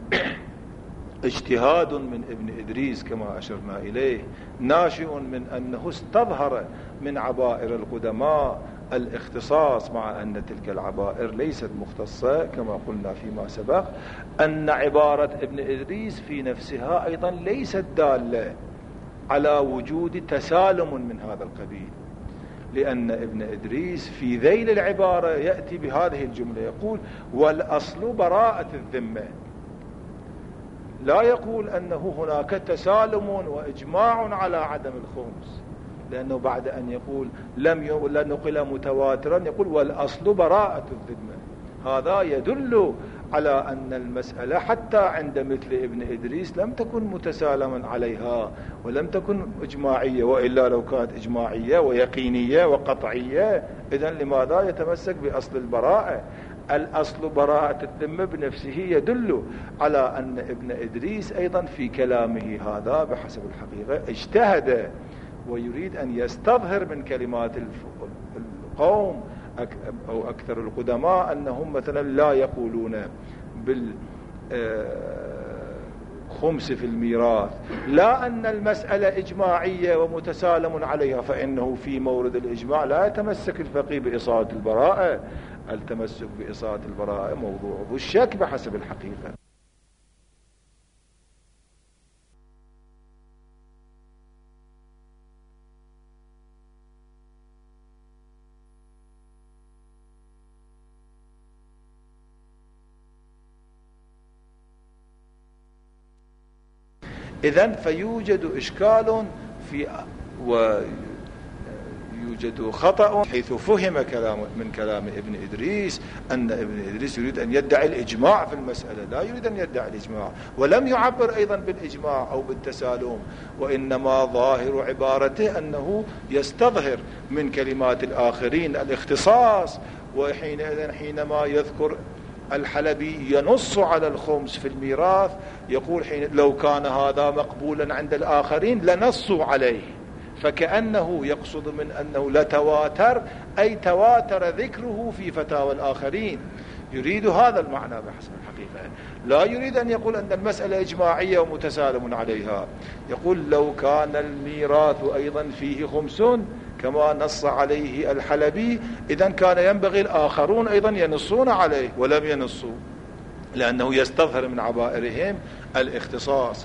S1: اجتهاد من ابن إدريس كما أشرنا إليه، ناشئ من أنه استظهر من عبائر القدماء الاختصاص، مع أن تلك العبائر ليست مختصة كما قلنا فيما سبق، أن عبارة ابن إدريس في نفسها أيضا ليست دالة على وجود تسالم من هذا القبيل، لأن ابن إدريس في ذيل العبارة يأتي بهذه الجملة يقول والأصل براءة الذمة، لا يقول أنه هناك تسالم وإجماع على عدم الخمس، لأنه بعد أن يقول لم نقل متواترا يقول والأصل براءة الذمة. هذا يدل على أن المسألة حتى عند مثل ابن إدريس لم تكن متسالما عليها ولم تكن إجماعية، وإلا لو كانت إجماعية ويقينية وقطعية إذن لماذا يتمسك بأصل البراءة؟ الأصل براءة الذمة بنفسه يدل على أن ابن إدريس أيضا في كلامه هذا بحسب الحقيقة اجتهد ويريد أن يستظهر من كلمات القوم أو أكثر القدماء أنهم مثلا لا يقولون بالخمس في الميراث، لا أن المسألة إجماعية ومتسالم عليها، فإنه في مورد الإجماع لا يتمسك الفقيه بإصالة البراءة، التمسك بإصالة البراءة موضوع الشك بحسب الحقيقة. إذن فيوجد إشكال ويوجد خطأ حيث فهم من كلام ابن إدريس أن ابن إدريس يريد أن يدعي الإجماع في المسألة. لا يريد أن يدعي الإجماع، ولم يعبر أيضا بالإجماع أو بالتسالم، وإنما ظاهر عبارته أنه يستظهر من كلمات الآخرين الاختصاص. وحينئذ حينما يذكر الحلبي ينص على الخمس في الميراث، يقول حين لو كان هذا مقبولا عند الآخرين لنصوا عليه، فكأنه يقصد من أنه لتواتر، أي تواتر ذكره في فتاوى الآخرين. يريد هذا المعنى بحسب الحقيقة، لا يريد أن يقول أن المسألة إجماعية ومتسالم عليها. يقول لو كان الميراث أيضا فيه خمس كما نص عليه الحلبي، إذن كان ينبغي الآخرون أيضا ينصون عليه، ولم ينصوا لأنه يستظهر من عبائرهم الاختصاص.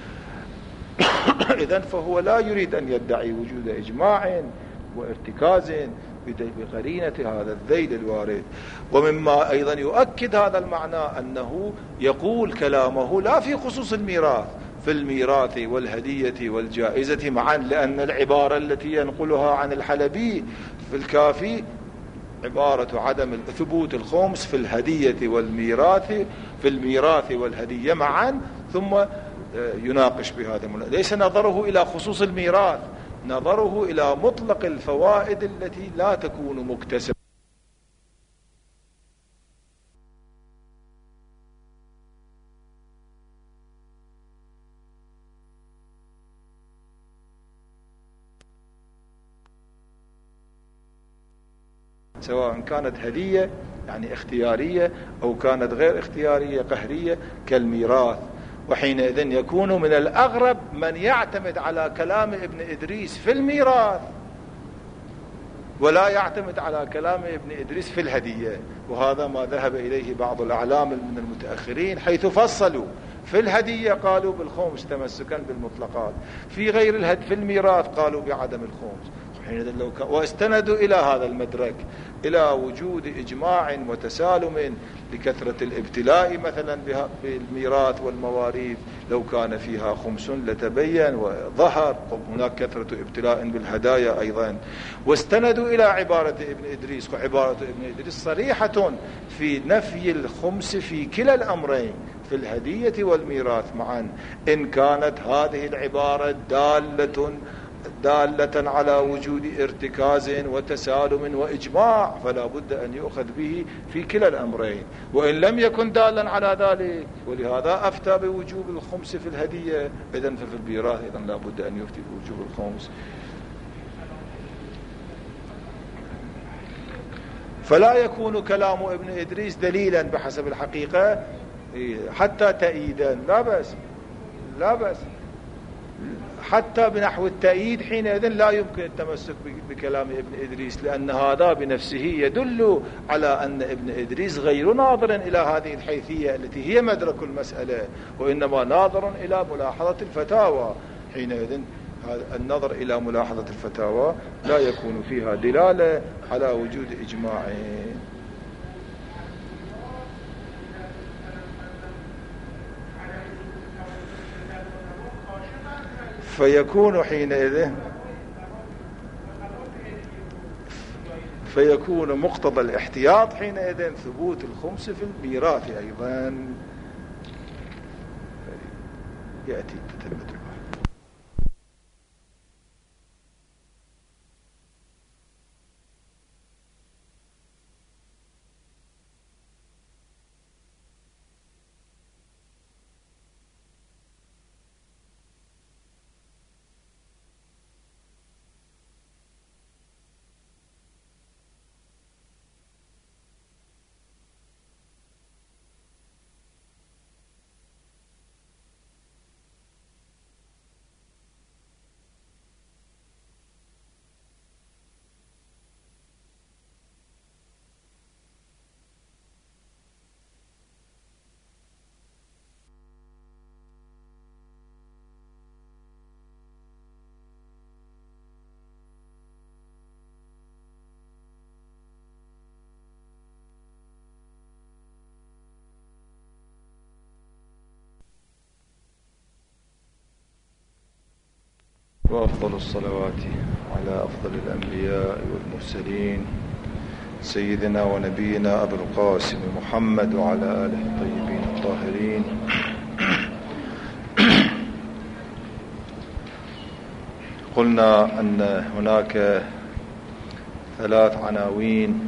S1: إذن فهو لا يريد أن يدعي وجود إجماع وارتكاز بقرينة هذا الذيل الوارد. ومما أيضا يؤكد هذا المعنى أنه يقول كلامه لا في خصوص الميراث، في الميراث والهدية والجائزة معا، لأن العبارة التي ينقلها عن الحلبي في الكافي عبارة عدم ثبوت الخمس في الهدية والميراث، في الميراث والهدية معا، ثم يناقش بهذا. ليس نظره إلى خصوص الميراث، نظره إلى مطلق الفوائد التي لا تكون مكتسبة. سواء كانت هدية يعني اختيارية أو كانت غير اختيارية قهرية كالميراث. وحينئذ يكون من الأغرب من يعتمد على كلام ابن إدريس في الميراث ولا يعتمد على كلام ابن إدريس في الهدية. وهذا ما ذهب إليه بعض الأعلام من المتأخرين، حيث فصلوا في الهدية قالوا بالخمس تمسكا بالمطلقات، في غير في الميراث قالوا بعدم الخمس. واستندوا إلى هذا المدرك، إلى وجود إجماع وتسالم لكثرة الابتلاء مثلا بالميراث والمواريث، لو كان فيها خمس لتبين وظهر هناك كثرة ابتلاء بالهدايا أيضا. واستندوا إلى عبارة ابن إدريس، وعبارة ابن إدريس صريحة في نفي الخمس في كلا الأمرين، في الهدية والميراث معا، إن كانت هذه العبارة دالة على وجود ارتكاز وتسالم وإجماع، فلا بد أن يؤخذ به في كلا الأمرين. وإن لم يكن دالا على ذلك، ولهذا أفتى بوجوب الخمس في الهدية، إذن ففي الميراث إذن لا بد أن يفتي بوجوب الخمس. فلا يكون كلام ابن إدريس دليلا بحسب الحقيقة حتى تأييدا، لا بأس حتى بنحو التأييد. حينئذ لا يمكن التمسك بكلام ابن إدريس، لأن هذا بنفسه يدل على أن ابن إدريس غير ناظر إلى هذه الحيثية التي هي مدرك المسألة، وإنما ناظر إلى ملاحظة الفتاوى. حينئذ النظر إلى ملاحظة الفتاوى لا يكون فيها دلالة على وجود إجماع. فيكون حينئذ مقتضى الاحتياط حينئذ ثبوت الخمس في الميراث أيضا. يأتي تتمة. وأفضل الصلوات على أفضل الأنبياء والمرسلين سيدنا ونبينا أبو القاسم محمد وعلى آله الطيبين الطاهرين. قلنا أن هناك 3 عناوين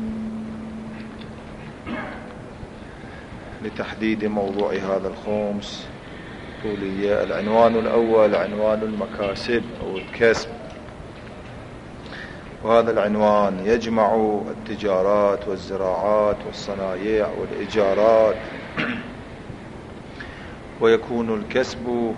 S1: لتحديد موضوع هذا الخمس طولية. العنوان الأول عنوان المكاسب أو الكسب، وهذا العنوان يجمع التجارات والزراعات والصنايع والإيجارات، ويكون الكسب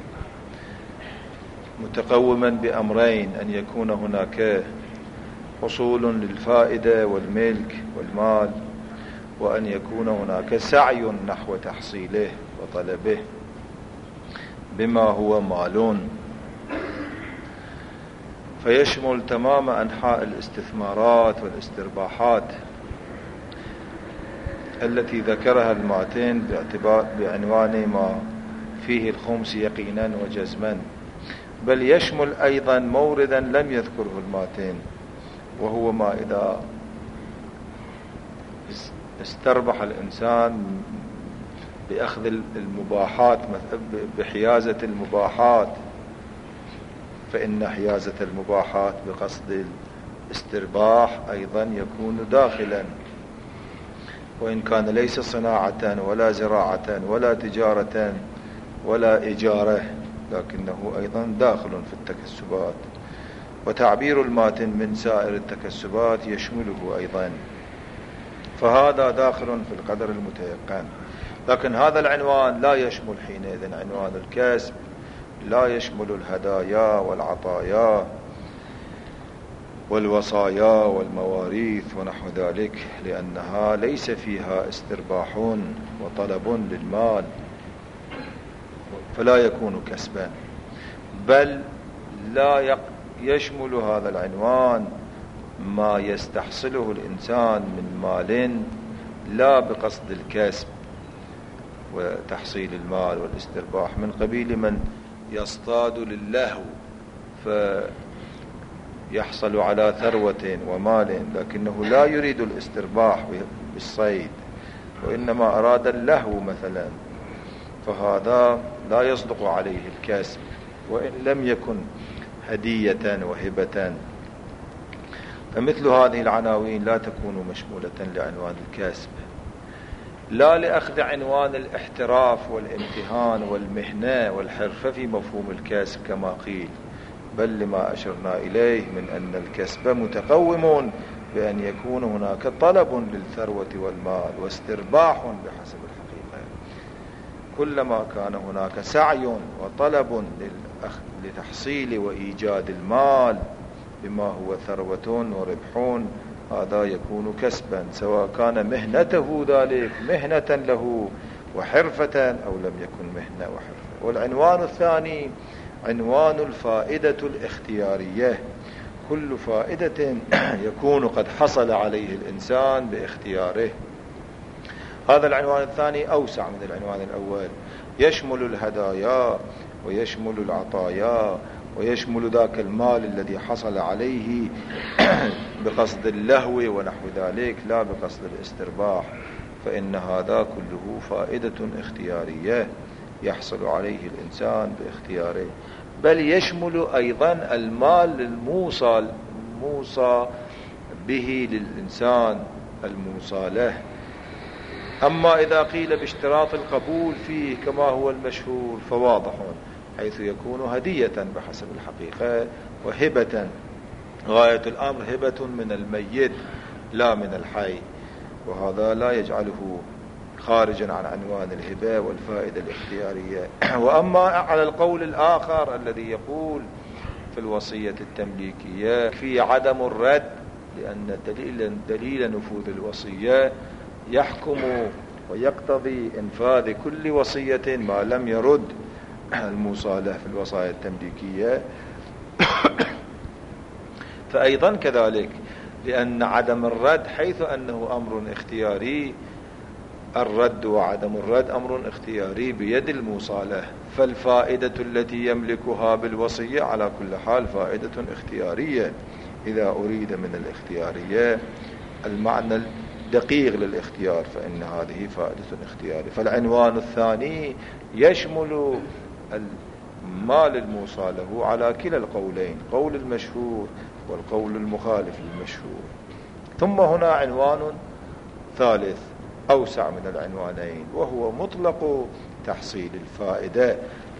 S1: متقوما بأمرين: أن يكون هناك حصول للفائدة والملك والمال، وأن يكون هناك سعي نحو تحصيله وطلبه بما هو مال. فيشمل تمام أنحاء الاستثمارات والاسترباحات التي ذكرها الماتن بعنوان ما فيه الخمس يقينا وجزما، بل يشمل أيضا موردا لم يذكره الماتن، وهو ما إذا استربح الإنسان بأخذ المباحات بحيازة المباحات، فإن حيازة المباحات بقصد الاسترباح أيضا يكون داخلا، وإن كان ليس صناعة ولا زراعة ولا تجارة ولا إجارة، لكنه أيضا داخل في التكسبات. وتعبير الماتن من سائر التكسبات يشمله أيضا، فهذا داخل في القدر المتيقن. لكن هذا العنوان لا يشمل حينئذ عنوان الكسب، لا يشمل الهدايا والعطايا والوصايا والمواريث ونحو ذلك، لأنها ليس فيها استرباح وطلب للمال، فلا يكون كسبا. بل لا يشمل هذا العنوان ما يستحصله الإنسان من مال لا بقصد الكسب وتحصيل المال والاسترباح، من قبيل من يصطاد للهو فيحصل على ثروة ومال، لكنه لا يريد الاسترباح بالصيد، وإنما أراد اللهو مثلا، فهذا لا يصدق عليه الكسب وإن لم يكن هدية وهبة. فمثل هذه العناوين لا تكون مشمولة لعنوان الكسب، لا لأخذ عنوان الاحتراف والامتهان والمهنة والحرفة في مفهوم الكسب كما قيل، بل لما أشرنا إليه من أن الكسب متقوم بأن يكون هناك طلب للثروة والمال واسترباح بحسب الحقيقة. كلما كان هناك سعي وطلب لتحصيل وإيجاد المال بما هو ثروة وربح، هذا يكون كسبا، سواء كان مهنته ذلك مهنة له وحرفة أو لم يكن مهنة وحرفة. والعنوان الثاني عنوان الفائدة الاختيارية، كل فائدة يكون قد حصل عليه الإنسان باختياره. هذا العنوان الثاني أوسع من العنوان الأول، يشمل الهدايا ويشمل العطايا ويشمل ذاك المال الذي حصل عليه بقصد اللهو ونحو ذلك لا بقصد الاسترباح، فإن هذا كله فائدة اختيارية يحصل عليه الإنسان باختياره. بل يشمل أيضا المال الموصى به للإنسان الموصى له. أما إذا قيل باشتراط القبول فيه كما هو المشهور فواضح، حيث يكون هدية بحسب الحقيقة وهبة، غاية الأمر هبة من الميت لا من الحي، وهذا لا يجعله خارجا عن عنوان الهبة والفائدة الاختيارية. وأما على القول الآخر الذي يقول في الوصية التمليكية في عدم الرد، لأن دليل نفوذ الوصية يحكم ويقتضي إنفاذ كل وصية ما لم يرد الموصى له في الوصايا التمليكية، فأيضا كذلك، لأن عدم الرد حيث أنه أمر اختياري الرد وعدم الرد أمر اختياري بيد الموصى له، فالفائدة التي يملكها بالوصية على كل حال فائدة اختيارية. إذا أريد من الاختيارية المعنى الدقيق للاختيار فإن هذه فائدة اختيارية. فالعنوان الثاني يشمل المال الموصى له على كلا القولين، قول المشهور والقول المخالف للمشهور. ثم هنا عنوان ثالث أوسع من العنوانين، وهو مطلق تحصيل الفائدة.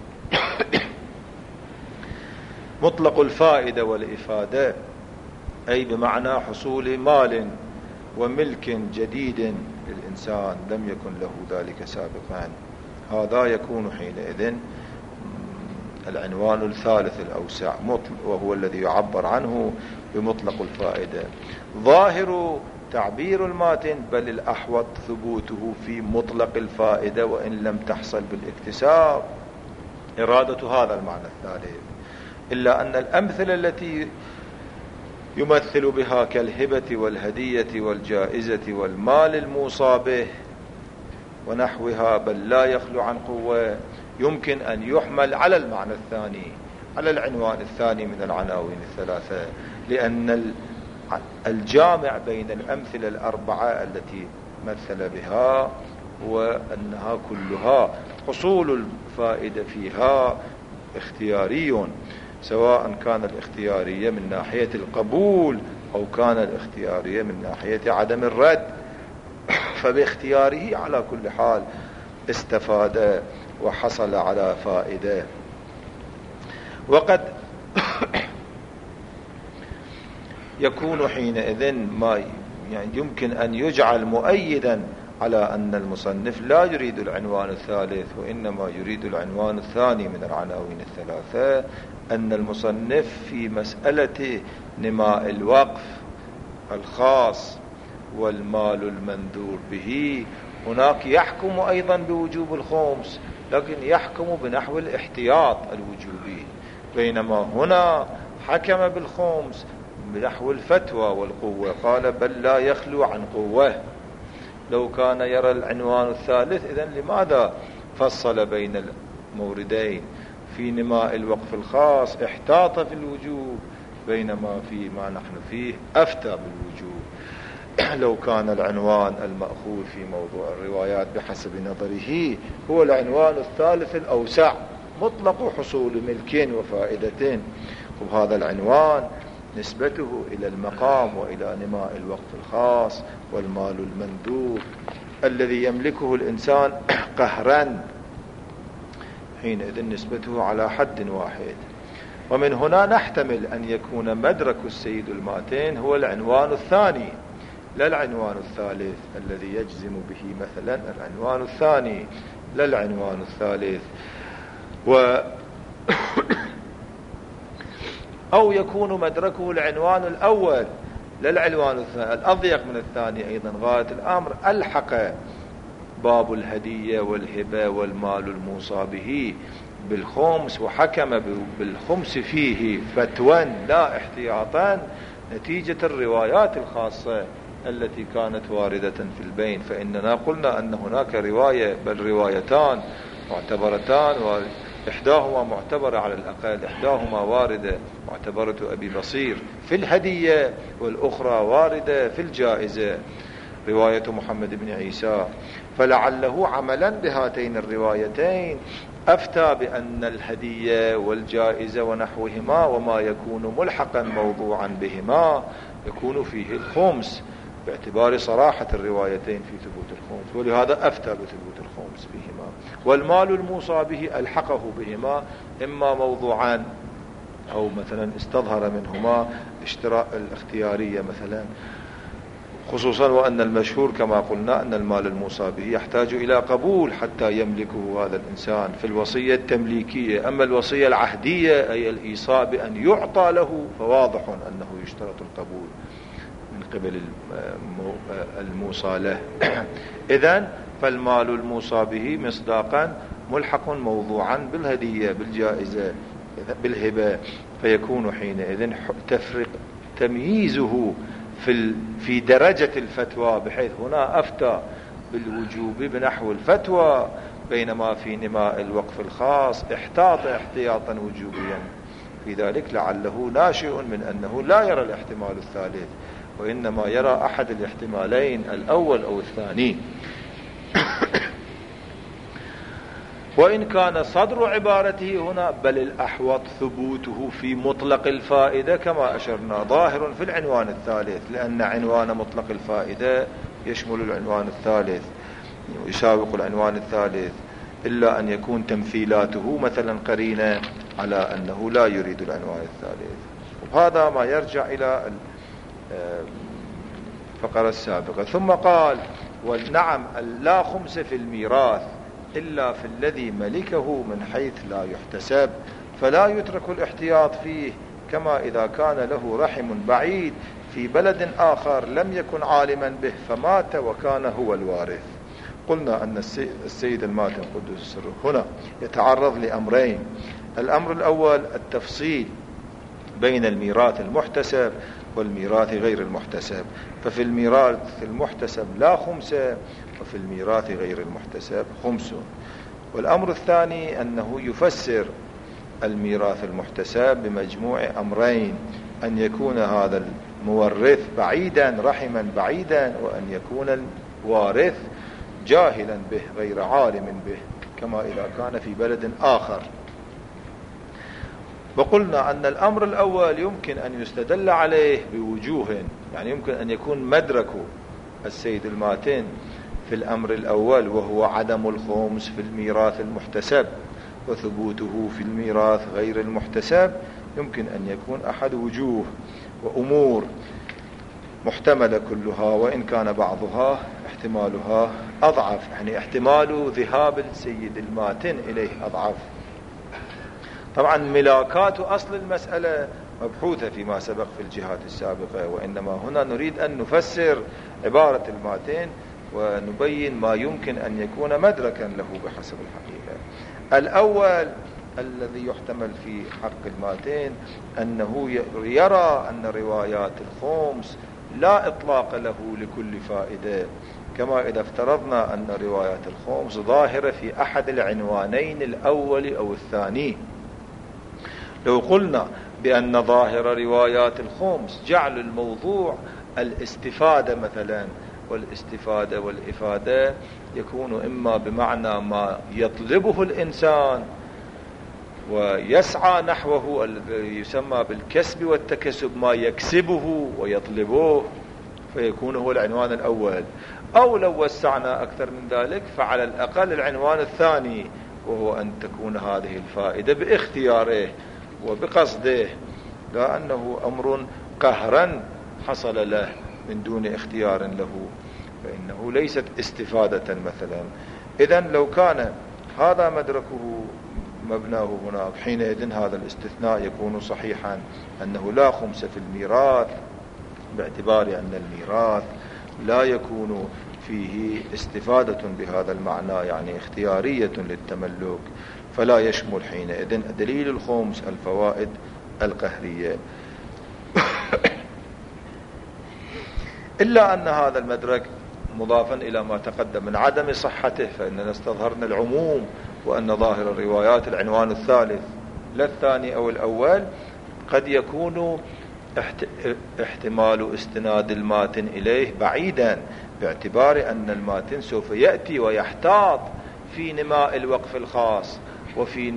S1: مطلق الفائدة والإفادة، أي بمعنى حصول مال وملك جديد للإنسان لم يكن له ذلك سابقا. هذا يكون حينئذ العنوان الثالث الأوسع، وهو الذي يعبر عنه بمطلق الفائدة. ظاهر تعبير الماتن بل الأحوط ثبوته في مطلق الفائدة وإن لم تحصل بالاكتساب إرادة هذا المعنى الثالث، إلا أن الأمثلة التي يمثل بها كالهبة والهدية والجائزة والمال الموصى به ونحوها بل لا يخلو عن قوة، يمكن أن يحمل على المعنى الثاني، على العنوان الثاني من العناوين الثلاثة، لأن الجامع بين الأمثلة الأربعة التي مثل بها وأنها كلها حصول الفائدة فيها اختياري، سواء كان الاختيارية من ناحية القبول أو كان الاختيارية من ناحية عدم الرد، فباختياره على كل حال استفاد وحصل على فائدة. وقد يكون حينئذ ما يمكن أن يجعل مؤيدا على أن المصنف لا يريد العنوان الثالث وإنما يريد العنوان الثاني من العناوين الثلاثة، أن المصنف في مسألة نماء الوقف الخاص والمال المنذور به هناك يحكم أيضا بوجوب الخمس، لكن يحكم بنحو الاحتياط الوجوبي، بينما هنا حكم بالخمس بنحو الفتوى والقوة، قال بل لا يخلو عن قوة. لو كان يرى العنوان الثالث إذن لماذا فصل بين الموردين؟ في نماء الوقف الخاص احتاط في الوجوب، بينما في ما نحن فيه أفتى بالوجوب. لو كان العنوان المأخوذ في موضوع الروايات بحسب نظره هو العنوان الثالث الأوسع، مطلق حصول ملك وفائدة، وهذا العنوان نسبته إلى المقام وإلى نماء الوقف الخاص والمال المندوب الذي يملكه الإنسان قهرا، حينئذ نسبته على حد واحد. ومن هنا نحتمل أن يكون مدرك السيد الماتين هو العنوان الثاني لا العنوان الثالث الذي يجزم به مثلا العنوان الثاني لا العنوان الثالث، أو يكون مدركه العنوان الأول لا العنوان الثاني الأضيق من الثاني أيضا. غاية الأمر ألحق باب الهدية والهبة والمال الموصى به بالخمس وحكم بالخمس فيه فتوى لا احتياطا نتيجة الروايات الخاصة التي كانت واردة في البين. فإننا قلنا أن هناك رواية بل روايتان معتبرتان، وإحداهما معتبرة على الأقل، إحداهما واردة معتبرة أبي بصير في الهدية والأخرى واردة في الجائزة رواية محمد بن عيسى، فلعله عملا بهاتين الروايتين أفتى بأن الهدية والجائزة ونحوهما وما يكون ملحقا موضوعا بهما يكون فيه الخمس باعتبار صراحة الروايتين في ثبوت الخمس، ولهذا أفتى بثبوت الخمس بهما. والمال الموصى به ألحقه بهما إما موضوعا أو مثلا استظهر منهما اشتراء الاختيارية مثلا، خصوصا وأن المشهور كما قلنا أن المال الموصى به يحتاج إلى قبول حتى يملكه هذا الإنسان في الوصية التمليكية. أما الوصية العهدية أي الإيصاء بأن يعطى له فواضح أنه يشترط القبول من قبل الموصى له. إذن فالمال الموصى به مصداقا ملحق موضوعا بالهدية بالجائزة بالهبة، فيكون حينئذ تفرق تمييزه في درجة الفتوى، بحيث هنا أفتى بالوجوب بنحو الفتوى، بينما في نماء الوقف الخاص احتاط احتياطا وجوبيا في ذلك، لعله ناشئ من أنه لا يرى الاحتمال الثالث، وإنما يرى أحد الاحتمالين الأول أو الثاني. وإن كان صدر عبارته هنا بل الأحوط ثبوته في مطلق الفائدة كما أشرنا ظاهر في العنوان الثالث، لأن عنوان مطلق الفائدة يشمل العنوان الثالث ويساوق العنوان الثالث، إلا أن يكون تمثيلاته مثلا قرينة على أنه لا يريد العنوان الثالث. وهذا ما يرجع إلى الفقرة السابقة. ثم قال ونعم لا خمس في الميراث إلا في الذي ملكه من حيث لا يحتسب، فلا يترك الاحتياط فيه، كما إذا كان له رحم بعيد في بلد آخر لم يكن عالما به فمات وكان هو الوارث. قلنا أن السيد الماتن قدس سره هنا يتعرض لأمرين. الأمر الأول التفصيل بين الميراث المحتسب والميراث غير المحتسب، ففي الميراث المحتسب لا خمسة، وفي الميراث غير المحتسب خمس. والأمر الثاني أنه يفسر الميراث المحتسب بمجموع أمرين: أن يكون هذا المورث بعيدا رحما بعيدا، وأن يكون الوارث جاهلا به غير عالم به كما إذا كان في بلد آخر. وقلنا أن الأمر الأول يمكن أن يستدل عليه بوجوه، يعني يمكن أن يكون مدرك السيد الماتن في الأمر الأول وهو عدم الخمس في الميراث المحتسب، وثبوته في الميراث غير المحتسب يمكن أن يكون أحد وجوه وأمور محتملة كلها، وإن كان بعضها احتمالها أضعف، يعني احتمال ذهاب السيد الماتن إليه أضعف. طبعا ملاكات أصل المسألة مبحوثة فيما سبق في الجهات السابقة، وإنما هنا نريد أن نفسر عبارة الماتن ونبين ما يمكن أن يكون مدركا له بحسب الحقيقة. الأول الذي يحتمل في حق الماتن أنه يرى أن روايات الخمس لا إطلاق له لكل فائدة، كما إذا افترضنا أن روايات الخمس ظاهرة في أحد العنوانين الأول أو الثاني. لو قلنا بأن ظاهر روايات الخمس جعل الموضوع الاستفادة مثلا، والاستفادة والإفادة يكون إما بمعنى ما يطلبه الإنسان ويسعى نحوه الذي يسمى بالكسب والتكسب، ما يكسبه ويطلبه، فيكون هو العنوان الأول. أو لو وسعنا أكثر من ذلك فعلى الأقل العنوان الثاني، وهو أن تكون هذه الفائدة باختياره وبقصده، لا أنه أمر قهرا حصل له من دون اختيار له، فإنه ليست استفادة مثلا. إذن لو كان هذا مدركه مبناه هناك، حينئذ هذا الاستثناء يكون صحيحا، أنه لا خمس في الميراث، باعتبار أن الميراث لا يكون فيه استفادة بهذا المعنى، يعني اختيارية للتملك، فلا يشمل حينئذ دليل الخمس الفوائد القهرية. إلا أن هذا المدرك مضافا إلى ما تقدم من عدم صحته، فإننا استظهرنا العموم، وأن ظاهر الروايات العنوان الثالث لا الثاني أو الأول، قد يكون احتمال استناد الماتن إليه بعيدا، باعتبار أن الماتن سوف يأتي ويحتاط في نماء الوقف الخاص وفي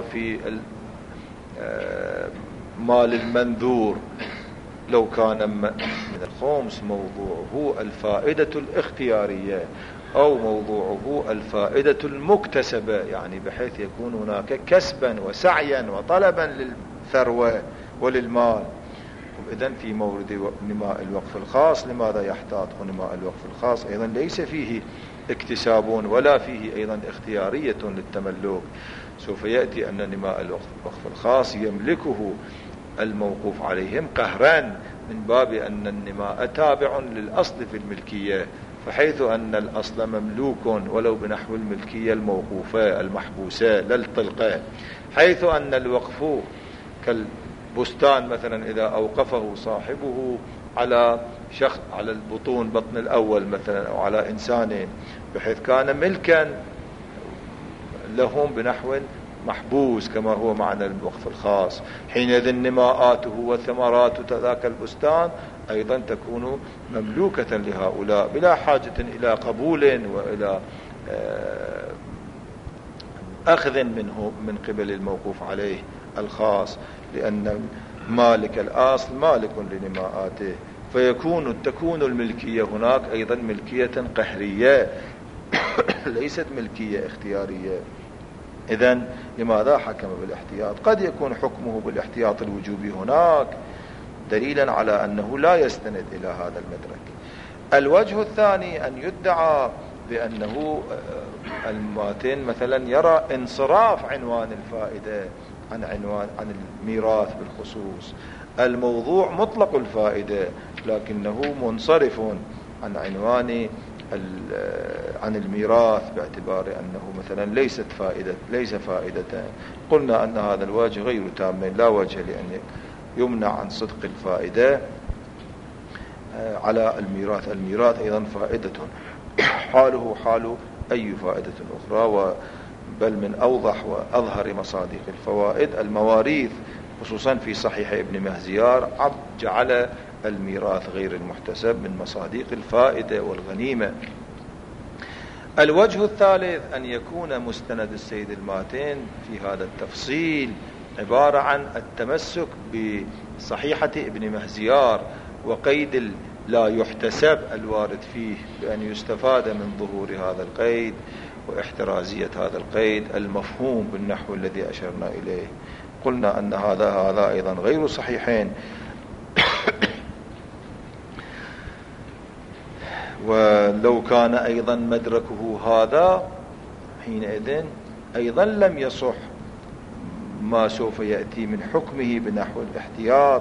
S1: مال المنذور. لو كان من الخمس موضوعه الفائدة الاختيارية أو موضوعه الفائدة المكتسبة، يعني بحيث يكون هناك كسبا وسعيا وطلبا للثروة وللمال، إذن في مورد نماء الوقف الخاص لماذا يحتاط نماء الوقف الخاص؟ أيضا ليس فيه اكتساب ولا فيه أيضا اختيارية للتملك. سوف يأتي أن نماء الوقف الخاص يملكه الموقوف عليهم قهرا، من باب أن النماء تابع للأصل في الملكية، فحيث أن الأصل مملوك ولو بنحو الملكية الموقوفة المحبوسة لا الطلقة، حيث أن الوقف كالبستان مثلا إذا أوقفه صاحبه على شخص، على البطون، بطن الأول مثلا، أو على إنسانين، بحيث كان ملكا لهم بنحو محبوس كما هو معنى الوقف الخاص، حينئذ نماءاته وثمرات ذاك البستان أيضا تكون مملوكة لهؤلاء بلا حاجة إلى قبول وإلى أخذ منه من قبل الموقوف عليه الخاص، لأن مالك الأصل مالك لنماءاته، تكون الملكية هناك أيضا ملكية قهرية ليست ملكية اختيارية. إذن لماذا حكم بالاحتياط؟ قد يكون حكمه بالاحتياط الوجوبي هناك دليلا على أنه لا يستند إلى هذا المدرك. الوجه الثاني أن يدعى بأنه الماتن مثلا يرى انصراف عنوان الفائدة عن الميراث بالخصوص، الموضوع مطلق الفائدة لكنه منصرف عن الميراث باعتبار أنه مثلا ليس فائدة. قلنا أن هذا الوجه غير تام، لا وجه لأن يمنع عن صدق الفائدة على الميراث. الميراث أيضا فائدة حاله حال أي فائدة أخرى، بل من أوضح وأظهر مصادق الفوائد المواريث، خصوصا في صحيح ابن مهزيار جعل الميراث غير المحتسب من مصادق الفائدة والغنيمة. الوجه الثالث أن يكون مستند السيد الماتن في هذا التفصيل عبارة عن التمسك بصحيحة ابن مهزيار وقيد لا يحتسب الوارد فيه، بأن يستفاد من ظهور هذا القيد واحترازية هذا القيد المفهوم بالنحو الذي أشرنا إليه. قلنا أن هذا أيضا غير صحيحين، ولو كان أيضا مدركه هذا حينئذ أيضا لم يصح ما سوف يأتي من حكمه بنحو الاحتياط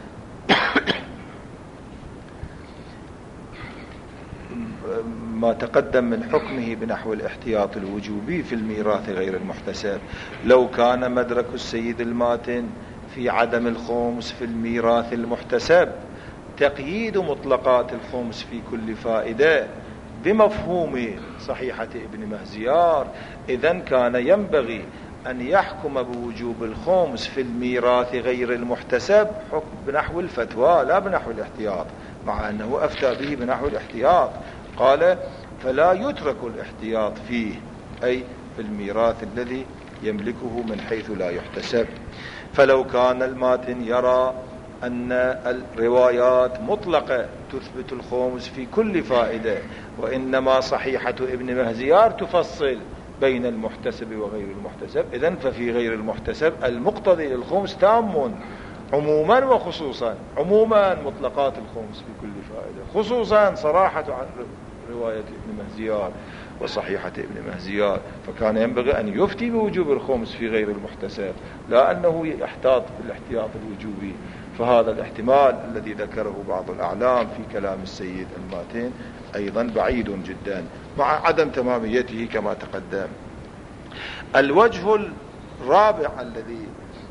S1: ما تقدم من حكمه بنحو الاحتياط الوجوبي في الميراث غير المحتسب. لو كان مدرك السيد الماتن في عدم الخمس في الميراث المحتسب تقييد مطلقات الخمس في كل فائدة بمفهوم صحيحة ابن مهزيار، إذن كان ينبغي أن يحكم بوجوب الخمس في الميراث غير المحتسب حكم بنحو الفتوى لا بنحو الاحتياط، مع أنه أفتى به بنحو الاحتياط. قال فلا يترك الاحتياط فيه، أي في الميراث الذي يملكه من حيث لا يحتسب. فلو كان الماتن يرى أن الروايات مطلقة تثبت الخمس في كل فائدة، وإنما صحيحة ابن مهزيار تفصل بين المحتسب وغير المحتسب، إذن ففي غير المحتسب المقتضي للخمس تام عموما وخصوصا. عموما مطلقات الخمس في كل فائدة، خصوصا صراحة عن رواية ابن مهزيار وصحيحة ابن مهزيار، فكان ينبغي أن يفتي بوجوب الخمس في غير المحتسب، لا أنه يحتاط بالاحتياط الوجوبي. فهذا الاحتمال الذي ذكره بعض الأعلام في كلام السيد الماتن أيضا بعيد جدا مع عدم تماميته كما تقدم. الوجه الرابع الذي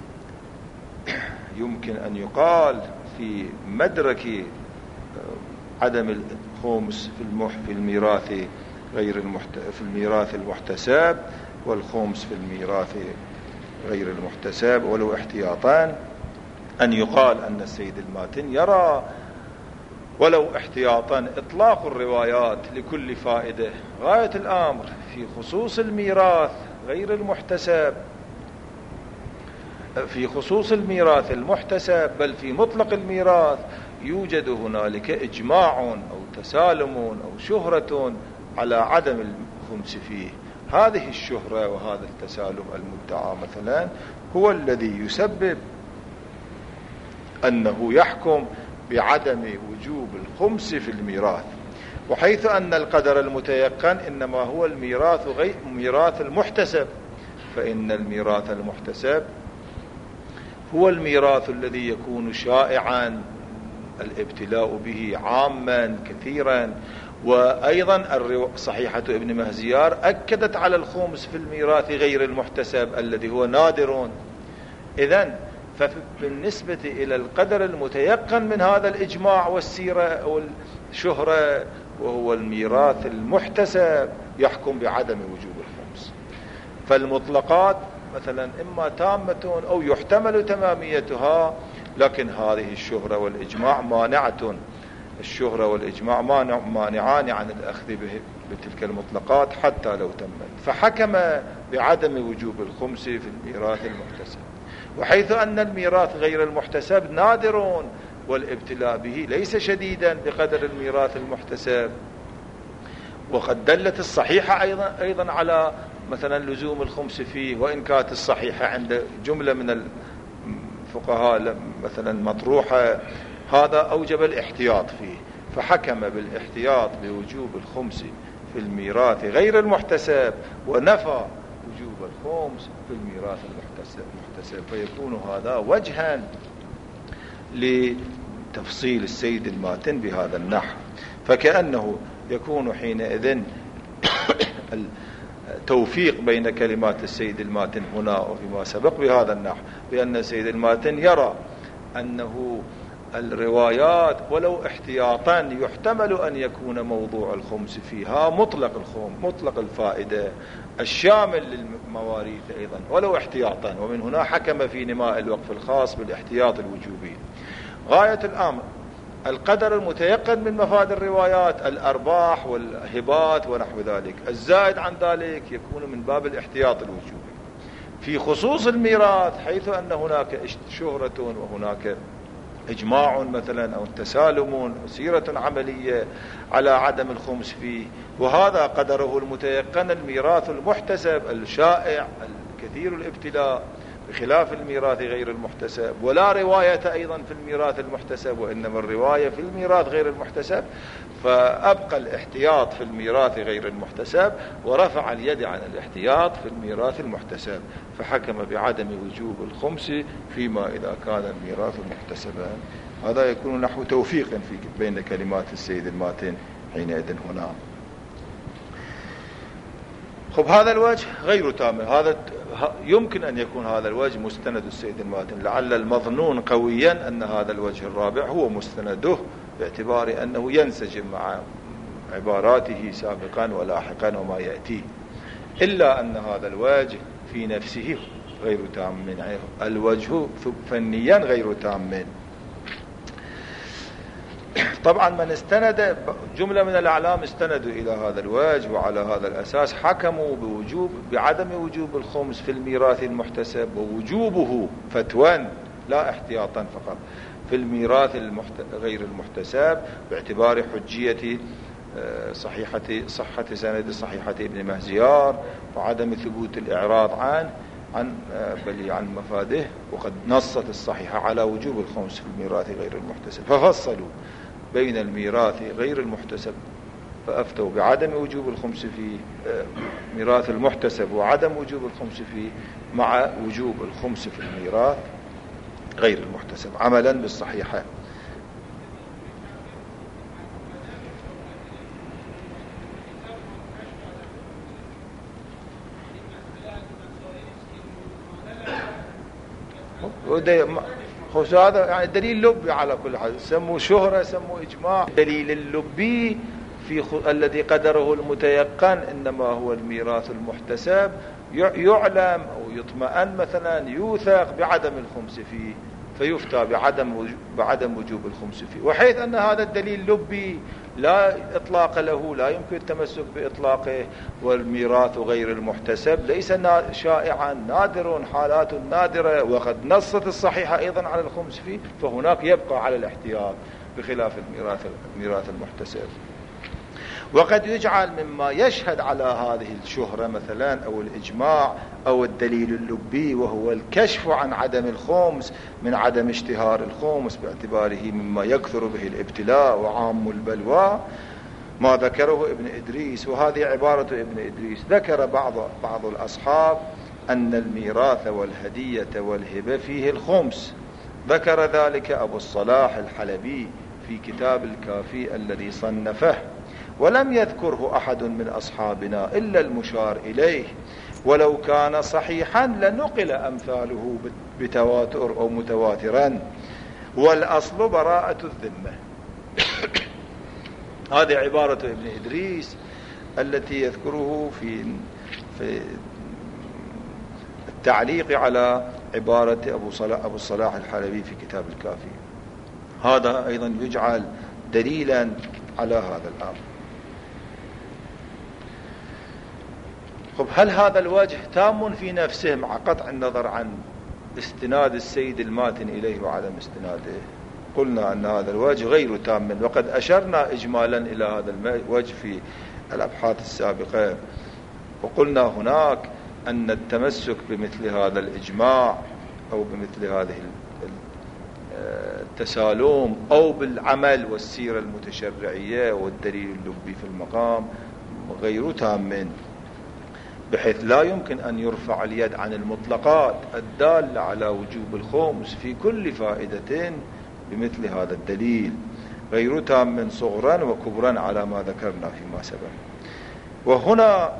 S1: يمكن أن يقال في مدرك عدم الخمس في الميراث في الميراث المحتسب والخمس في الميراث غير المحتسب ولو احتياطان، أن يقال أن السيد الماتن يرى ولو احتياطا إطلاق الروايات لكل فائدة غاية الأمر في خصوص الميراث غير المحتسب، في خصوص الميراث المحتسب، بل في مطلق الميراث يوجد هنالك إجماع أو تسالم أو شهرة على عدم الخمس فيه. هذه الشهرة وهذا التسالم المدعى مثلا هو الذي يسبب أنه يحكم بعدم وجوب الخمس في الميراث، وحيث أن القدر المتيقن إنما هو الميراث غير ميراث المحتسب، فإن الميراث المحتسب هو الميراث الذي يكون شائعا الابتلاء به عاما كثيرا. وأيضا صحيحة ابن مهزيار أكدت على الخمس في الميراث غير المحتسب الذي هو نادر. إذن فبالنسبة إلى القدر المتيقن من هذا الإجماع والسيرة أو الشهرة وهو الميراث المحتسب يحكم بعدم وجوب الخمس. فالمطلقات مثلا إما تامة أو يحتمل تماميتها، لكن هذه الشهرة والإجماع مانعة. الشهرة والإجماع مانعان عن الأخذ بتلك المطلقات حتى لو تمت، فحكم بعدم وجوب الخمس في الميراث المحتسب. وحيث أن الميراث غير المحتسب نادر والابتلاء به ليس شديدا بقدر الميراث المحتسب، وقد دلت الصحيحة أيضا على مثلا لزوم الخمس فيه، وإن كانت الصحيحة عند جملة من الفقهاء مثلا مطروحة، هذا أوجب الاحتياط فيه، فحكم بالاحتياط بوجوب الخمس في الميراث غير المحتسب، ونفى وجوب الخمس في الميراث المحتسب، فيكون هذا وجها لتفصيل السيد الماتن بهذا النحو. فكأنه يكون حينئذ التوفيق بين كلمات السيد الماتن هنا وفيما سبق بهذا النحو، بأن السيد الماتن يرى أنه الروايات ولو احتياطا يحتمل أن يكون موضوع الخمس فيها مطلق الفائدة الشامل للمواريث أيضا ولو احتياطا، ومن هنا حكم في نماء الوقف الخاص بالاحتياط الوجوبي. غاية الأمر القدر المتيقن من مفاد الروايات، الأرباح والهبات ونحو ذلك، الزائد عن ذلك يكون من باب الاحتياط الوجوبي. في خصوص الميراث حيث أن هناك شهرة وهناك إجماع مثلا أو تسالم سيرة عملية على عدم الخمس فيه، وهذا قدره المتيقن الميراث المحتسب الشائع الكثير الابتلاء، بخلاف الميراث غير المحتسب. ولا رواية أيضا في الميراث المحتسب، وإنما الرواية في الميراث غير المحتسب، فأبقى الاحتياط في الميراث غير المحتسب ورفع اليد عن الاحتياط في الميراث المحتسب، فحكم بعدم وجوب الخمس فيما إذا كان الميراث محتسبا. هذا يكون نحو توفيق بين كلمات السيد الماتن حينئذ هنا. خب هذا الوجه غير تام، هذا يمكن أن يكون هذا الوجه مستند السيد الماتن، لعل المظنون قويا أن هذا الوجه الرابع هو مستنده، باعتبار أنه ينسجم مع عباراته سابقا ولاحقا وما يأتيه، إلا أن هذا الوجه في نفسه غير تام، الوجه فنيا غير تام. طبعا من استند جملة من الأعلام استندوا إلى هذا الوجه، وعلى هذا الأساس حكموا بعدم وجوب الخمس في الميراث المحتسب، ووجوبه فتوى لا احتياطا فقط في الميراث غير المحتسب، باعتبار حجية صحة سند صحيحة ابن مهزيار، وعدم ثبوت الإعراض عن مفاده، وقد نصت الصحيحة على وجوب الخمس في الميراث غير المحتسب، ففصلوا بين الميراث غير المحتسب فأفتوا بعدم وجوب الخمس في ميراث المحتسب وعدم وجوب الخمس فيه مع وجوب الخمس في الميراث غير المحتسب عملا بالصحيحة. هذا يعني دليل لبي على كل حال، سموا شهرة سموا إجماع. دليل اللبي الذي قدره المتيقن إنما هو الميراث المحتسب، يعلم أو يطمئن مثلا يوثق بعدم الخمس فيه، فيفتى بعدم وجوب الخمس فيه. وحيث أن هذا الدليل لبي لا إطلاق له، لا يمكن التمسك بإطلاقه، والميراث غير المحتسب ليس شائعا، نادر، حالات نادرة، وقد نصت الصحيحة أيضا على الخمس فيه، فهناك يبقى على الاحتياط بخلاف الميراث المحتسب. وقد يجعل مما يشهد على هذه الشهرة مثلا أو الإجماع أو الدليل اللبي وهو الكشف عن عدم الخمس من عدم اشتهار الخمس، باعتباره مما يكثر به الابتلاء وعام البلوى، ما ذكره ابن إدريس. وهذه عبارة ابن إدريس. ذكر بعض الأصحاب أن الميراث والهدية والهبة فيه الخمس، ذكر ذلك أبو الصلاح الحلبي في كتاب الكافي الذي صنفه، ولم يذكره أحد من أصحابنا إلا المشار إليه، ولو كان صحيحا لنقل أمثاله بتواتر أو متواترا، والأصل براءة الذمة. هذه عبارة ابن إدريس التي يذكره في التعليق على عبارة أبو الصلاح الحلبي في كتاب الكافي. هذا أيضا يجعل دليلا على هذا الأمر. هل هذا الوجه تام في نفسه مع قطع النظر عن استناد السيد الماتن إليه وعدم استناده؟ قلنا أن هذا الوجه غير تام، وقد أشرنا إجمالا إلى هذا الوجه في الأبحاث السابقة، وقلنا هناك أن التمسك بمثل هذا الإجماع أو بمثل هذه التسالم أو بالعمل والسيرة المتشرعية والدليل اللبي في المقام غير تام، بحيث لا يمكن أن يرفع اليد عن المطلقات الدالة على وجوب الخمس في كل فائدة بمثل هذا الدليل، غير تام صغرا وكبرا على ما ذكرنا فيما سبق. وهنا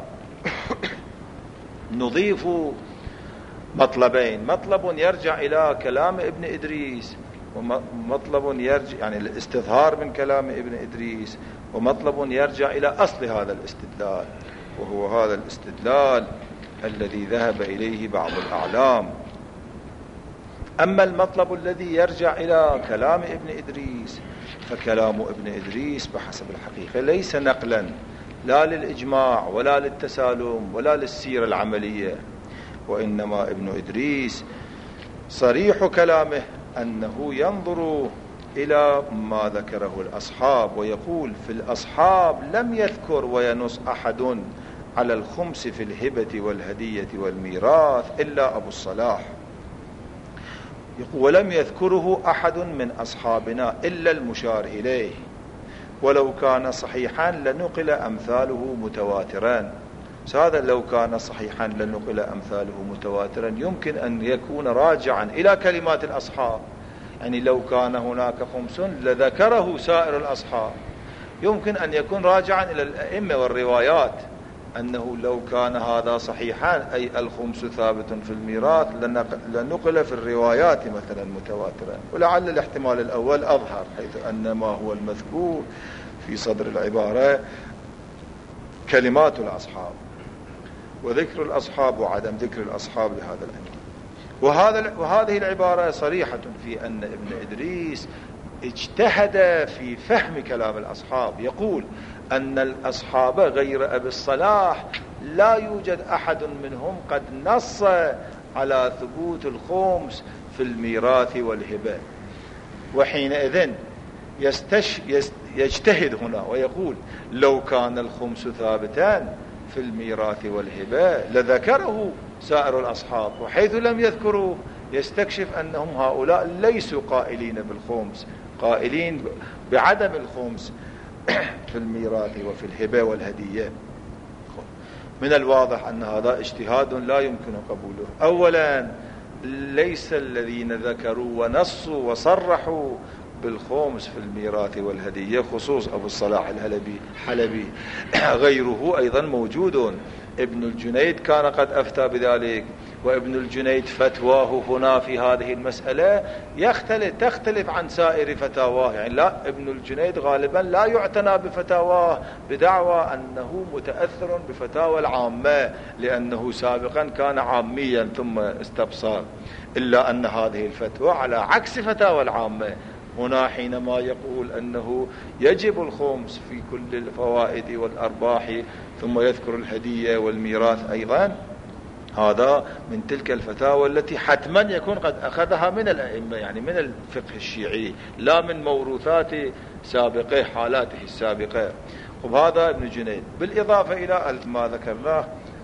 S1: نضيف مطلبين: مطلب يرجع إلى كلام ابن إدريس، ومطلب يرجع يعني الاستظهار من كلام ابن إدريس، ومطلب يرجع إلى أصل هذا الاستدلال، وهو هذا الاستدلال الذي ذهب إليه بعض الأعلام. أما المطلب الذي يرجع إلى كلام ابن إدريس فكلام ابن إدريس بحسب الحقيقة ليس نقلا لا للإجماع ولا للتسالم ولا للسيرة العملية، وإنما ابن إدريس صريح كلامه أنه ينظر إلى ما ذكره الأصحاب، ويقول: في الأصحاب لم يذكر وينص أحد على الخمس في الهبة والهدية والميراث إلا أبو الصلاح، ولم يذكره أحد من أصحابنا إلا المشار إليه، ولو كان صحيحا لنقل أمثاله متواترا. هذا لو كان صحيحا لنقل أمثاله متواترا يمكن أن يكون راجعا إلى كلمات الأصحاب، يعني لو كان هناك خمس لذكره سائر الأصحاب، يمكن أن يكون راجعا إلى الأئمة والروايات، أنه لو كان هذا صحيحا أي الخمس ثابت في الميراث لنقل في الروايات مثلا متواترا. ولعل الاحتمال الأول أظهر، حيث أن ما هو المذكور في صدر العبارة كلمات الأصحاب، وذكر الأصحاب وعدم ذكر الأصحاب لهذا الأمر. وهذه العبارة صريحة في أن ابن إدريس اجتهد في فهم كلام الأصحاب، يقول أن الأصحاب غير أبي الصلاح لا يوجد أحد منهم قد نص على ثبوت الخمس في الميراث والهبة، وحينئذ يجتهد هنا ويقول: لو كان الخمس ثابتان في الميراث والهبة لذكره سائر الأصحاب، وحيث لم يذكروا يستكشف أنهم هؤلاء ليسوا قائلين بالخمس، قائلين بعدم الخمس في الميراث وفي الهبة والهدية. من الواضح أن هذا اجتهاد لا يمكن قبوله. أولا، ليس الذين ذكروا ونصوا وصرحوا بالخمس في الميراث والهدية خصوص أبو الصلاح الحلبي، غيره أيضا موجود. ابن الجنيد كان قد أفتى بذلك، وابن الجنيد فتواه هنا في هذه المسألة تختلف عن سائر فتاواه، يعني لا، ابن الجنيد غالبا لا يعتنى بفتاواه بدعوى أنه متأثر بفتاوى العامة، لأنه سابقا كان عاميا ثم استبصر، إلا أن هذه الفتوى على عكس فتاوى العامة. هنا حينما يقول أنه يجب الخمس في كل الفوائد والأرباح، ثم يذكر الهدية والميراث أيضا، هذا من تلك الفتاوى التي حتما يكون قد أخذها من الأئمة، يعني من الفقه الشيعي، لا من موروثات سابقه حالاته السابقة. هذا ابن جنيد، بالإضافة إلى ما ذكرناه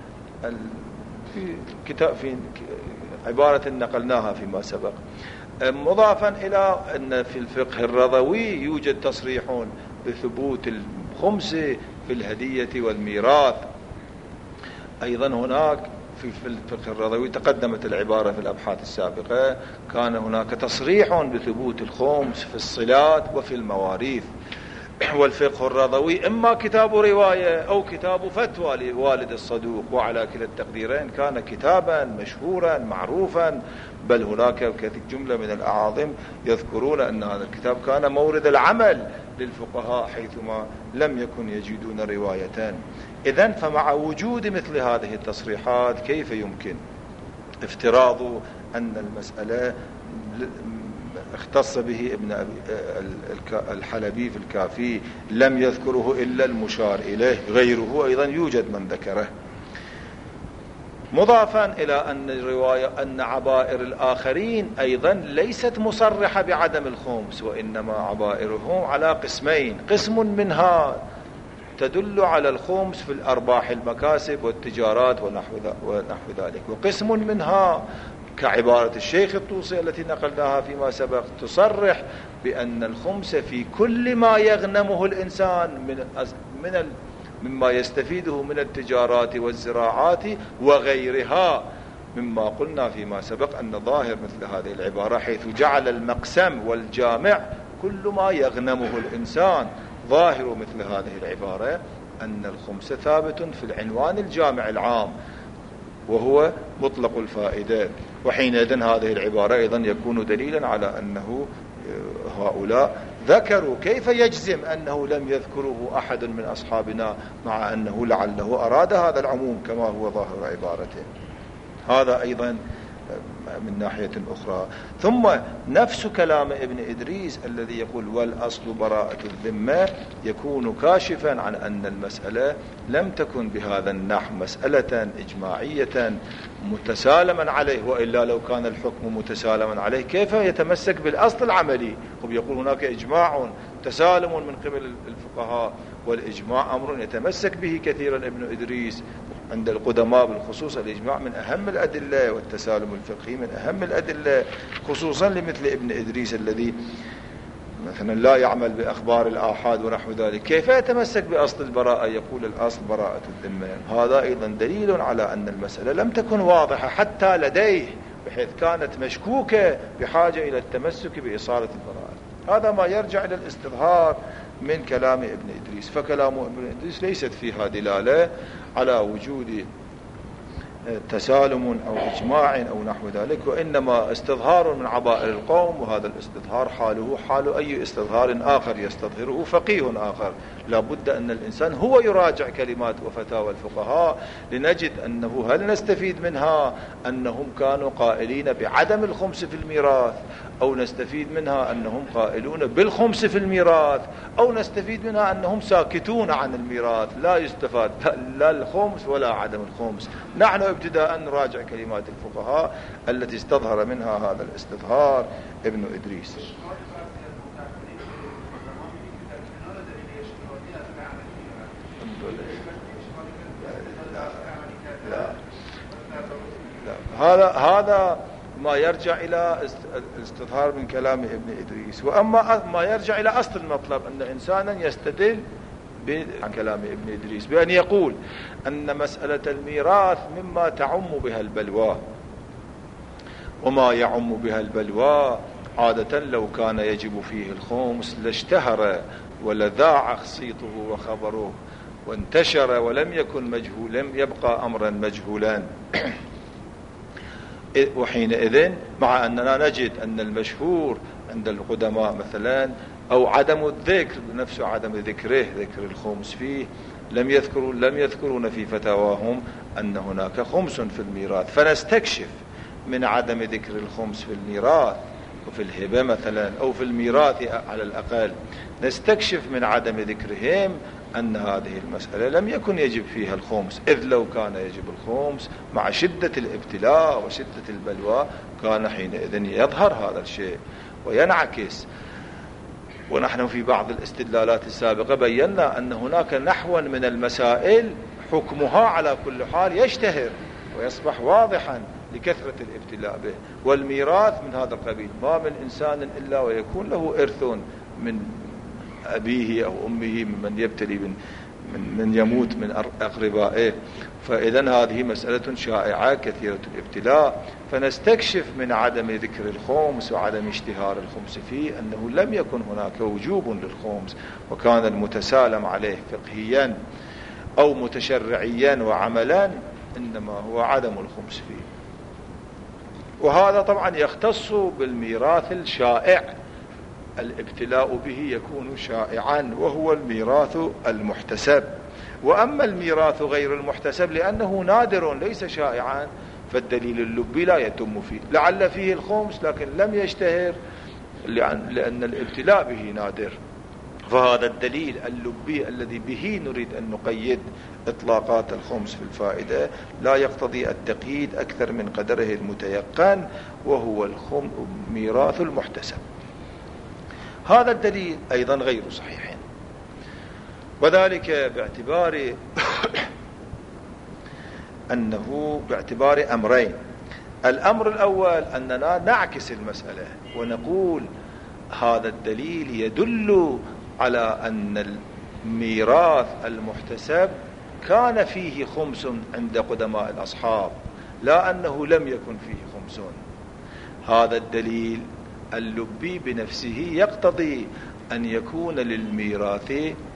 S1: في عبارة نقلناها فيما سبق، مضافا إلى أن في الفقه الرضوي يوجد تصريح بثبوت الخمس في الهدية والميراث. أيضا هناك في الفقه الرضوي تقدمت العبارة في الأبحاث السابقة، كان هناك تصريح بثبوت الخمس في الصلات وفي المواريث. والفقه الرضوي إما كتاب رواية أو كتاب فتوى لوالد الصدوق، وعلى كلا التقديرين كان كتابا مشهورا معروفا، بل هناك جملة من الأعاظم يذكرون أن هذا الكتاب كان مورد العمل للفقهاء حيثما لم يكن يجدون روايتان. إذن فمع وجود مثل هذه التصريحات كيف يمكن افتراض أن المسألة اختص به ابن الحلبي في الكافي لم يذكره إلا المشار إليه، غيره أيضا يوجد من ذكره، مضافا إلى أن الرواية أن عبائر الآخرين أيضا ليست مصرحة بعدم الخمس، وإنما عبائرهم على قسمين، قسم منها تدل على الخمس في الأرباح المكاسب والتجارات ونحو ذلك، وقسم منها كعبارة الشيخ الطوسي التي نقلناها فيما سبق تصرح بأن الخمس في كل ما يغنمه الإنسان مما يستفيده من التجارات والزراعات وغيرها، مما قلنا فيما سبق أن ظاهر مثل هذه العبارة حيث جعل المقسم والجامع كل ما يغنمه الإنسان، ظاهر مثل هذه العبارة أن الخمس ثابت في العنوان الجامع العام وهو مطلق الفائدة، وحينئذ هذه العبارة أيضا يكون دليلا على أنه هؤلاء ذكروا. كيف يجزم أنه لم يذكره أحد من أصحابنا مع أنه لعله أراد هذا العموم كما هو ظاهر عبارته؟ هذا أيضا من ناحية أخرى. ثم نفس كلام ابن إدريس الذي يقول والأصل براءة الذمة يكون كاشفا عن أن المسألة لم تكن بهذا النحو مسألة إجماعية متسالما عليه، وإلا لو كان الحكم متسالما عليه كيف يتمسك بالأصل العملي؟ ويقول هناك إجماع تسالم من قبل الفقهاء، والإجماع أمر يتمسك به كثيرا ابن إدريس عند القدماء بالخصوص. الإجماع من أهم الأدلة، والتسالم الفقهي من أهم الأدلة، خصوصا لمثل ابن إدريس الذي مثلا لا يعمل بأخبار الآحاد ونحو ذلك، كيف يتمسك بأصل البراءة؟ يقول الأصل براءة الذمة. هذا أيضا دليل على أن المسألة لم تكن واضحة حتى لديه، بحيث كانت مشكوكة بحاجة إلى التمسك بإصالة البراءة. هذا ما يرجع إلى الاستظهار من كلام ابن إدريس. فكلام ابن إدريس ليست فيها دلالة على وجود تسالم أو إجماع أو نحو ذلك، وإنما استظهار من عبائر القوم، وهذا الاستظهار حاله حال أي استظهار آخر يستظهره فقيه آخر. لا بد أن الإنسان هو يراجع كلمات وفتاوى الفقهاء لنجد أنه هل نستفيد منها أنهم كانوا قائلين بعدم الخمس في الميراث، أو نستفيد منها أنهم قائلون بالخمس في الميراث، أو نستفيد منها أنهم ساكتون عن الميراث، لا يستفاد لا الخمس ولا عدم الخمس. نحن ابتداء نراجع كلمات الفقهاء التي استظهر منها هذا الاستظهار ابن إدريس. هذا ما يرجع إلى الاستظهار من كلام ابن إدريس. وأما ما يرجع إلى أصل المطلب أن إنسانا يستدل عن كلام ابن إدريس بأن يقول أن مسألة الميراث مما تعم بها البلوى، وما يعم بها البلوى عادة لو كان يجب فيه الخمس لاشتهر ولذاع خصيته وخبره وانتشر ولم يكن مجهول، لم يبقى أمرا مجهولا. وحينئذ مع أننا نجد أن المشهور عند القدماء مثلا أو عدم الذكر نفسه، عدم ذكره، ذكر الخمس فيه، لم يذكرون في فتاواهم أن هناك خمس في الميراث، فنستكشف من عدم ذكر الخمس في الميراث وفي الهبة مثلا أو في الميراث على الأقل، نستكشف من عدم ذكرهم أن هذه المسألة لم يكن يجب فيها الخمس، إذ لو كان يجب الخمس مع شدة الابتلاء وشدة البلوى كان حينئذ يظهر هذا الشيء وينعكس. ونحن في بعض الاستدلالات السابقة بينا أن هناك نحوا من المسائل حكمها على كل حال يشتهر ويصبح واضحا لكثرة الابتلاء به، والميراث من هذا القبيل، ما من إنسان إلا ويكون له إرث من أبيه أو أمه ممن يبتلي من يموت من أقربائه. فإذن هذه مسألة شائعة كثيرة الابتلاء، فنستكشف من عدم ذكر الخمس وعدم اشتهار الخمس فيه أنه لم يكن هناك وجوب للخمس، وكان المتسالم عليه فقهيا أو متشرعيا وعملا إنما هو عدم الخمس فيه. وهذا طبعا يختص بالميراث الشائع، الابتلاء به يكون شائعا وهو الميراث المحتسب. وأما الميراث غير المحتسب لأنه نادر ليس شائعا فالدليل اللبي لا يتم فيه، لعل فيه الخمس لكن لم يشتهر لأن الابتلاء به نادر. فهذا الدليل اللبي الذي به نريد أن نقيد إطلاقات الخمس في الفائدة لا يقتضي التقييد أكثر من قدره المتيقن، وهو ميراث المحتسب. هذا الدليل أيضا غير صحيح، وذلك باعتبار أنه باعتبار أمرين. الأمر الأول أننا نعكس المسألة ونقول هذا الدليل يدل على أن الميراث المحتسب كان فيه خمس عند قدماء الأصحاب، لا أنه لم يكن فيه خمس. هذا الدليل اللبي بنفسه يقتضي أن يكون للميراث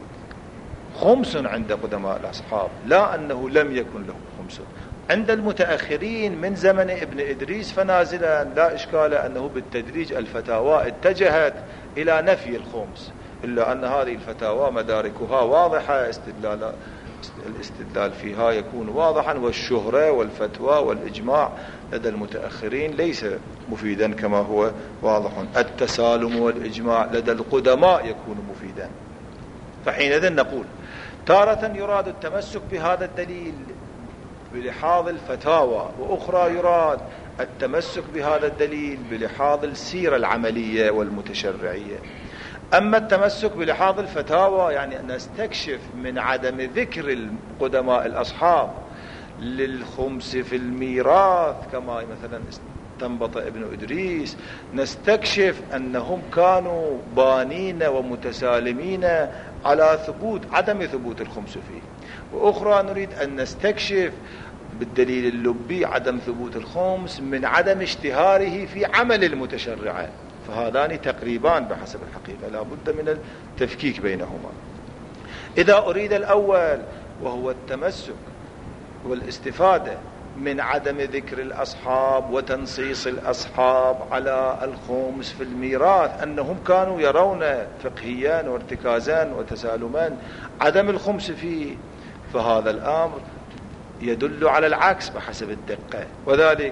S1: خمس عند قدماء الأصحاب، لا أنه لم يكن له خمس. عند المتأخرين من زمن ابن إدريس فنازلا لا إشكال أنه بالتدريج الفتاوى اتجهت إلى نفي الخمس، إلا أن هذه الفتاوى مداركها واضحة، الاستدلال فيها يكون واضحا، والشهرة والفتوى والإجماع لدى المتأخرين ليس مفيدا كما هو واضح. التسالم والإجماع لدى القدماء يكون مفيدا. فحينئذ نقول تارة يراد التمسك بهذا الدليل بلحاظ الفتاوى، وأخرى يراد التمسك بهذا الدليل بلحاظ السيرة العملية والمتشرعية. أما التمسك بلحاظ الفتاوى يعني أن نستكشف من عدم ذكر القدماء الأصحاب للخمس في الميراث كما مثلا استنبط ابن إدريس، نستكشف أنهم كانوا بانين ومتسالمين على عدم ثبوت الخمس فيه. وأخرى نريد أن نستكشف بالدليل اللبي عدم ثبوت الخمس من عدم اشتهاره في عمل المتشرعين. فهذان تقريبان بحسب الحقيقة لا بد من التفكيك بينهما. إذا أريد الأول وهو التمسك والاستفادة من عدم ذكر الأصحاب وتنصيص الأصحاب على الخمس في الميراث أنهم كانوا يرون فقهيا وارتكازا وتسالما عدم الخمس فيه، فهذا الأمر يدل على العكس بحسب الدقة. وذلك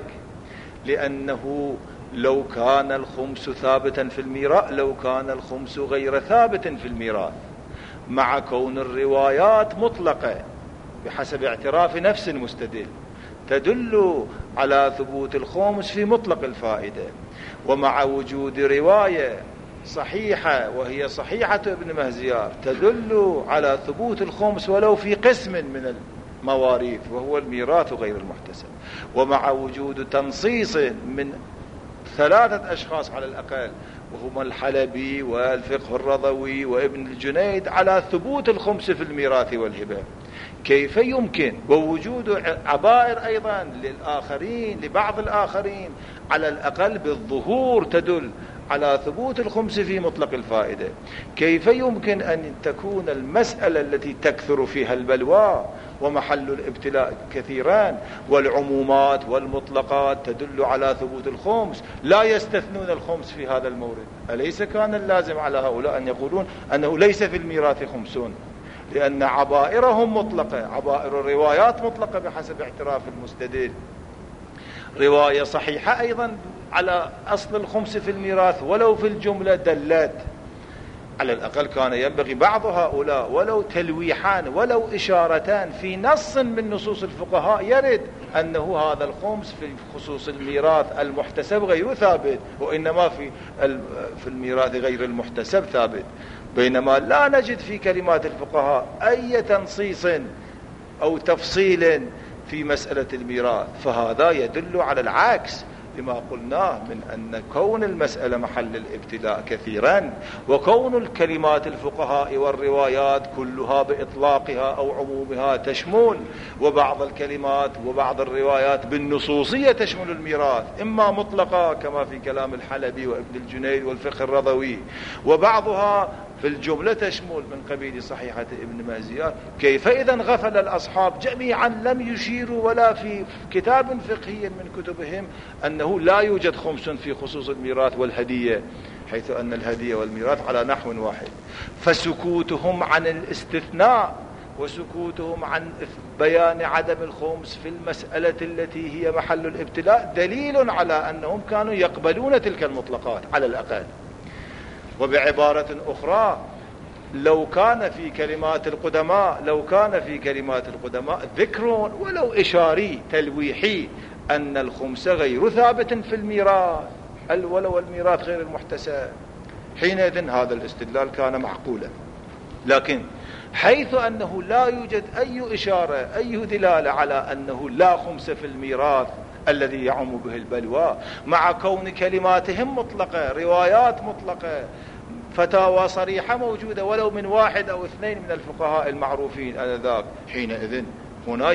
S1: لأنه لو كان الخمس ثابتا في الميراث، لو كان الخمس غير ثابت في الميراث مع كون الروايات مطلقة بحسب اعتراف نفس المستدل تدل على ثبوت الخمس في مطلق الفائدة، ومع وجود رواية صحيحة وهي صحيحة ابن مهزيار تدل على ثبوت الخمس ولو في قسم من المواريث وهو الميراث غير المحتسب، ومع وجود تنصيص من 3 أشخاص على الأقل وهما الحلبي والفقه الرضوي وابن الجنيد على ثبوت الخمس في الميراث والهبة، كيف يمكن ووجود عبائر أيضا للآخرين لبعض الآخرين على الأقل بالظهور تدل على ثبوت الخمس في مطلق الفائدة، كيف يمكن أن تكون المسألة التي تكثر فيها البلوى ومحل الابتلاء كثيران والعمومات والمطلقات تدل على ثبوت الخمس لا يستثنون الخمس في هذا المورد؟ أليس كان اللازم على هؤلاء أن يقولون أنه ليس في الميراث خمسون، لأن عبائرهم مطلقة، عبائر الروايات مطلقة بحسب اعتراف المستدل. رواية صحيحة أيضا على أصل الخمس في الميراث ولو في الجملة دلت، على الأقل كان ينبغي بعض هؤلاء ولو تلويحان ولو إشارتان في نص من نصوص الفقهاء يرد أنه هذا الخمس في خصوص الميراث المحتسب غير ثابت، وإنما في الميراث غير المحتسب ثابت، بينما لا نجد في كلمات الفقهاء أي تنصيص أو تفصيل في مسألة الميراث. فهذا يدل على العكس، لما قلناه من أن كون المسألة محل الابتلاء كثيرا، وكون الكلمات الفقهاء والروايات كلها بإطلاقها أو عمومها تشمل، وبعض الكلمات وبعض الروايات بالنصوصية تشمل الميراث، إما مطلقة كما في كلام الحلبي وابن الجنيد والفقه الرضوي، وبعضها في الجملة تشمل من قبيل صحيحة ابن مازيار. كيف إذا غفل الأصحاب جميعا لم يشيروا ولا في كتاب فقهي من كتبهم أنه لا يوجد خمس في خصوص الميراث والهدية، حيث أن الهدية والميراث على نحو واحد. فسكوتهم عن الاستثناء وسكوتهم عن بيان عدم الخمس في المسألة التي هي محل الابتلاء دليل على أنهم كانوا يقبلون تلك المطلقات على الأقل. وبعبارة أخرى، لو كان في كلمات القدماء ذكر ولو إشاري تلويحي أن الخمس غير ثابت في الميراث، ولو الميراث غير المحتسب، حينئذ هذا الاستدلال كان معقولا. لكن حيث أنه لا يوجد أي إشارة أي دلالة على أنه لا خمس في الميراث الذي يعم به البلوى، مع كون كلماتهم مطلقة، روايات مطلقة، فتاوى صريحة موجودة ولو من واحد أو اثنين من الفقهاء المعروفين آنذاك، حينئذ هنا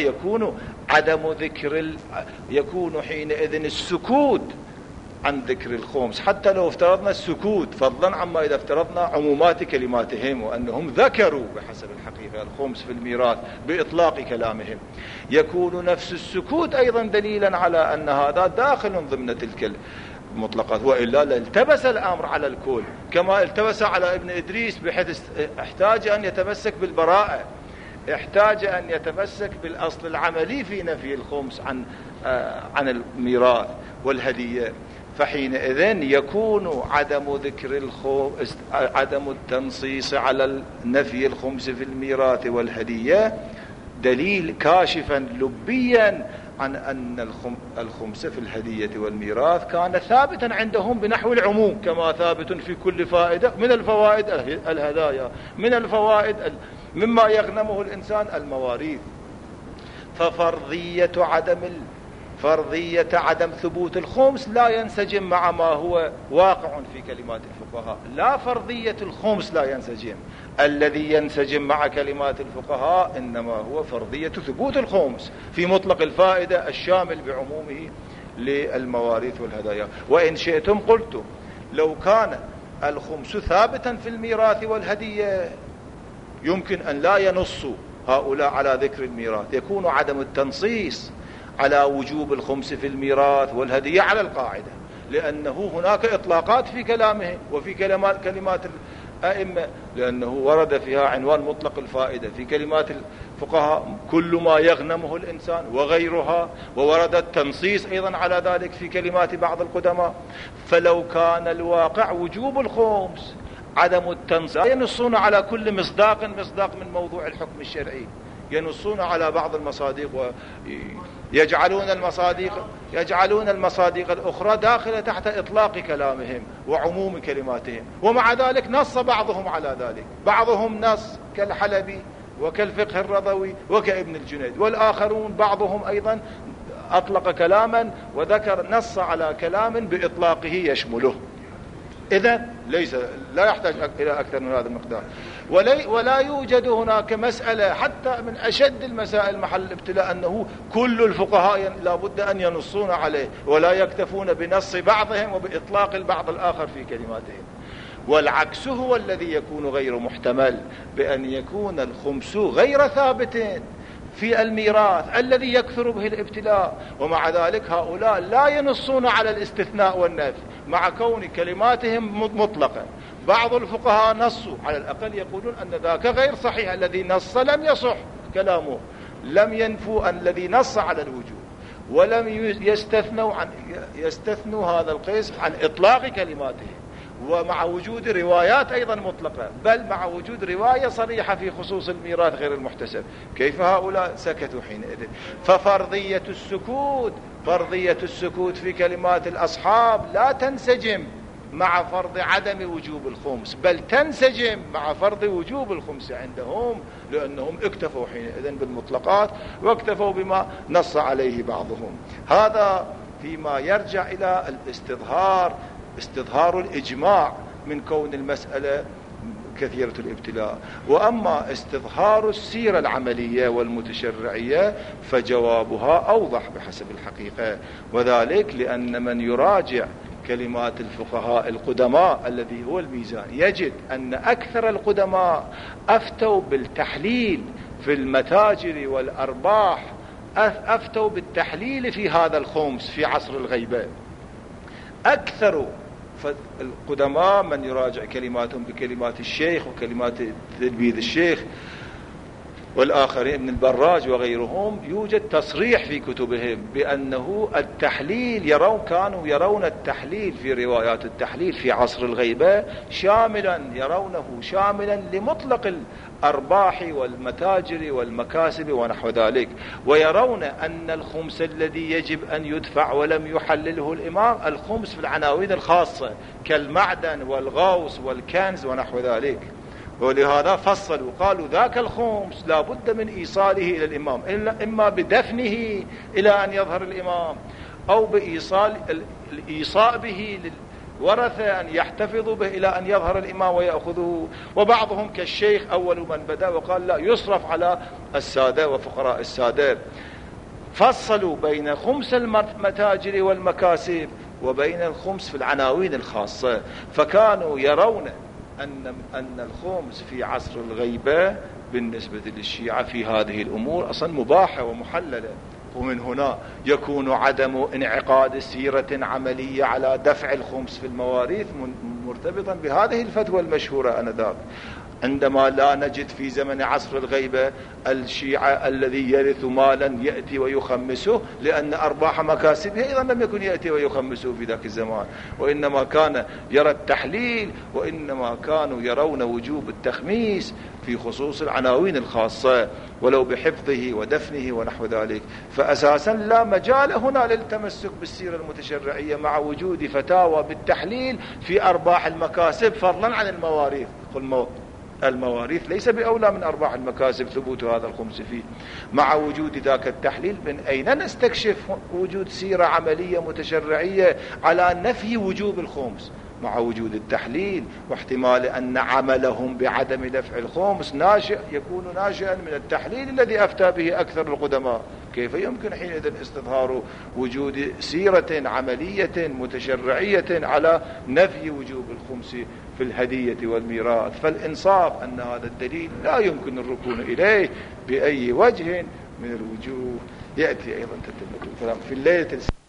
S1: يكون حينئذ السكوت عن ذكر الخمس، حتى لو افترضنا السكوت، فضلا عما إذا افترضنا عمومات كلماتهم وأنهم ذكروا بحسب الحقيقة الخمس في الميراث بإطلاق كلامهم، يكون نفس السكوت أيضا دليلا على أن هذا داخل ضمن تلك المطلقات، وإلا لالتبس الأمر على الكل كما التبس على ابن إدريس، بحيث احتاج أن يتمسك بالبراءة، احتاج أن يتمسك بالأصل العملي في نفي الخمس عن الميراث والهدية. فحينئذ يكون عدم التنصيص على نفي الخمس في الميراث والهدية دليل كاشفا لبيا عن أن الخمس في الهدية والميراث كان ثابتا عندهم بنحو العموم، كما ثابت في كل فائدة من الفوائد الهدايا، من الفوائد مما يغنمه الإنسان المواريث. ففرضية عدم ثبوت الخمس لا ينسجم مع ما هو واقع في كلمات الفقهاء. لا فرضية الخمس لا ينسجم، الذي ينسجم مع كلمات الفقهاء إنما هو فرضية ثبوت الخمس في مطلق الفائدة الشامل بعمومه للمواريث والهدايا. وإن شئتم قلت لو كان الخمس ثابتا في الميراث والهدية يمكن أن لا ينصوا هؤلاء على ذكر الميراث، يكون عدم التنصيص على وجوب الخمس في الميراث والهدية على القاعدة، لأنه هناك إطلاقات في كلامهم وفي كلمات الأئمة، لأنه ورد فيها عنوان مطلق الفائدة في كلمات الفقهاء كل ما يغنمه الإنسان وغيرها، وورد التنصيص أيضا على ذلك في كلمات بعض القدماء. فلو كان الواقع وجوب الخمس عدم التنصيص، ينصون على كل مصداق من موضوع الحكم الشرعي، ينصون على بعض المصادق ويجعلون المصادق الأخرى داخلة تحت إطلاق كلامهم وعموم كلماتهم، ومع ذلك نص بعضهم على ذلك، بعضهم نص كالحلبي وكالفقه الرضوي وكابن الجنيد، والآخرون بعضهم أيضا أطلق كلاما وذكر نص على كلام بإطلاقه يشمله. إذن لا يحتاج إلى أكثر من هذا المقدار. ولا يوجد هناك مسألة حتى من أشد المسائل محل الابتلاء أنه كل الفقهاء لا بد أن ينصون عليه ولا يكتفون بنص بعضهم وبإطلاق البعض الآخر في كلماتهم. والعكس هو الذي يكون غير محتمل، بأن يكون الخمس غير ثابت في الميراث الذي يكثر به الابتلاء، ومع ذلك هؤلاء لا ينصون على الاستثناء والنفي مع كون كلماتهم مطلقة. بعض الفقهاء نصوا على الأقل يقولون أن ذاك غير صحيح، الذي نص لم يصح كلامه، لم ينفوا الذي نص على الوجوب، ولم يستثنوا هذا القسم عن إطلاق كلماته، ومع وجود روايات أيضا مطلقة، بل مع وجود رواية صريحة في خصوص الميراث غير المحتسب. كيف هؤلاء سكتوا حينئذ؟ ففرضية السكوت في كلمات الأصحاب لا تنسجم مع فرض عدم وجوب الخمس، بل تنسجم مع فرض وجوب الخمس عندهم، لأنهم اكتفوا حينئذ بالمطلقات واكتفوا بما نص عليه بعضهم. هذا فيما يرجع إلى استظهار الإجماع من كون المسألة كثيرة الابتلاء. وأما استظهار السيرة العملية والمتشرعية فجوابها أوضح بحسب الحقيقة، وذلك لأن من يراجع كلمات الفقهاء القدماء الذي هو الميزان يجد أن أكثر القدماء أفتوا بالتحليل في المتاجر والأرباح، أفتوا بالتحليل في هذا الخمس في عصر الغيبة. أكثر القدماء من يراجع كلماتهم بكلمات الشيخ وكلمات تلميذ الشيخ والآخرين ابن البراج وغيرهم، يوجد تصريح في كتبهم بأنه التحليل كانوا يرون التحليل في روايات التحليل في عصر الغيبة يرونه شاملا لمطلق الأرباح والمتاجر والمكاسب ونحو ذلك، ويرون أن الخمس الذي يجب أن يدفع ولم يحلله الإمام الخمس في العناوين الخاصة كالمعدن والغوص والكنز ونحو ذلك. ولهذا فصلوا قالوا ذاك الخمس لا بد من إيصاله إلى الإمام، إما بدفنه إلى أن يظهر الإمام أو الإيصاء به للورثة أن يحتفظوا به إلى أن يظهر الإمام ويأخذه. وبعضهم كالشيخ أول من بدأ وقال لا، يصرف على السادة وفقراء السادة. فصلوا بين خمس المتاجر والمكاسب وبين الخمس في العناوين الخاصة، فكانوا يرون أن الخمس في عصر الغيبة بالنسبة للشيعة في هذه الأمور أصلا مباحة ومحللة، ومن هنا يكون عدم انعقاد سيرة عملية على دفع الخمس في المواريث مرتبطا بهذه الفتوى المشهورة آنذاك، عندما لا نجد في زمن عصر الغيبة الشيعة الذي يرث مالا يأتي ويخمسه، لأن أرباح مكاسبه أيضا لم يكن يأتي ويخمسه في ذاك الزمان، وإنما كان يرى التحليل، وإنما كانوا يرون وجوب التخميس في خصوص العناوين الخاصة ولو بحفظه ودفنه ونحو ذلك. فأساسا لا مجال هنا للتمسك بالسيرة المتشرعية مع وجود فتاوى بالتحليل في أرباح المكاسب فضلا عن المواريث. المواريث ليس بأولى من أرباح المكاسب ثبوت هذا الخمس فيه. مع وجود ذاك التحليل من أين نستكشف وجود سيرة عملية متشرعية على نفي وجوب الخمس؟ مع وجود التحليل واحتمال أن عملهم بعدم دفع الخمس يكون ناشئا من التحليل الذي أفتى به أكثر القدماء. كيف يمكن حينئذ استظهار وجود سيرة عملية متشرعية على نفي وجوب الخمس في الهدية والميراث؟ فالإنصاف أن هذا الدليل لا يمكن الركون إليه بأي وجه من الوجوه. يأتي أيضا تتمة الكلام في الليلة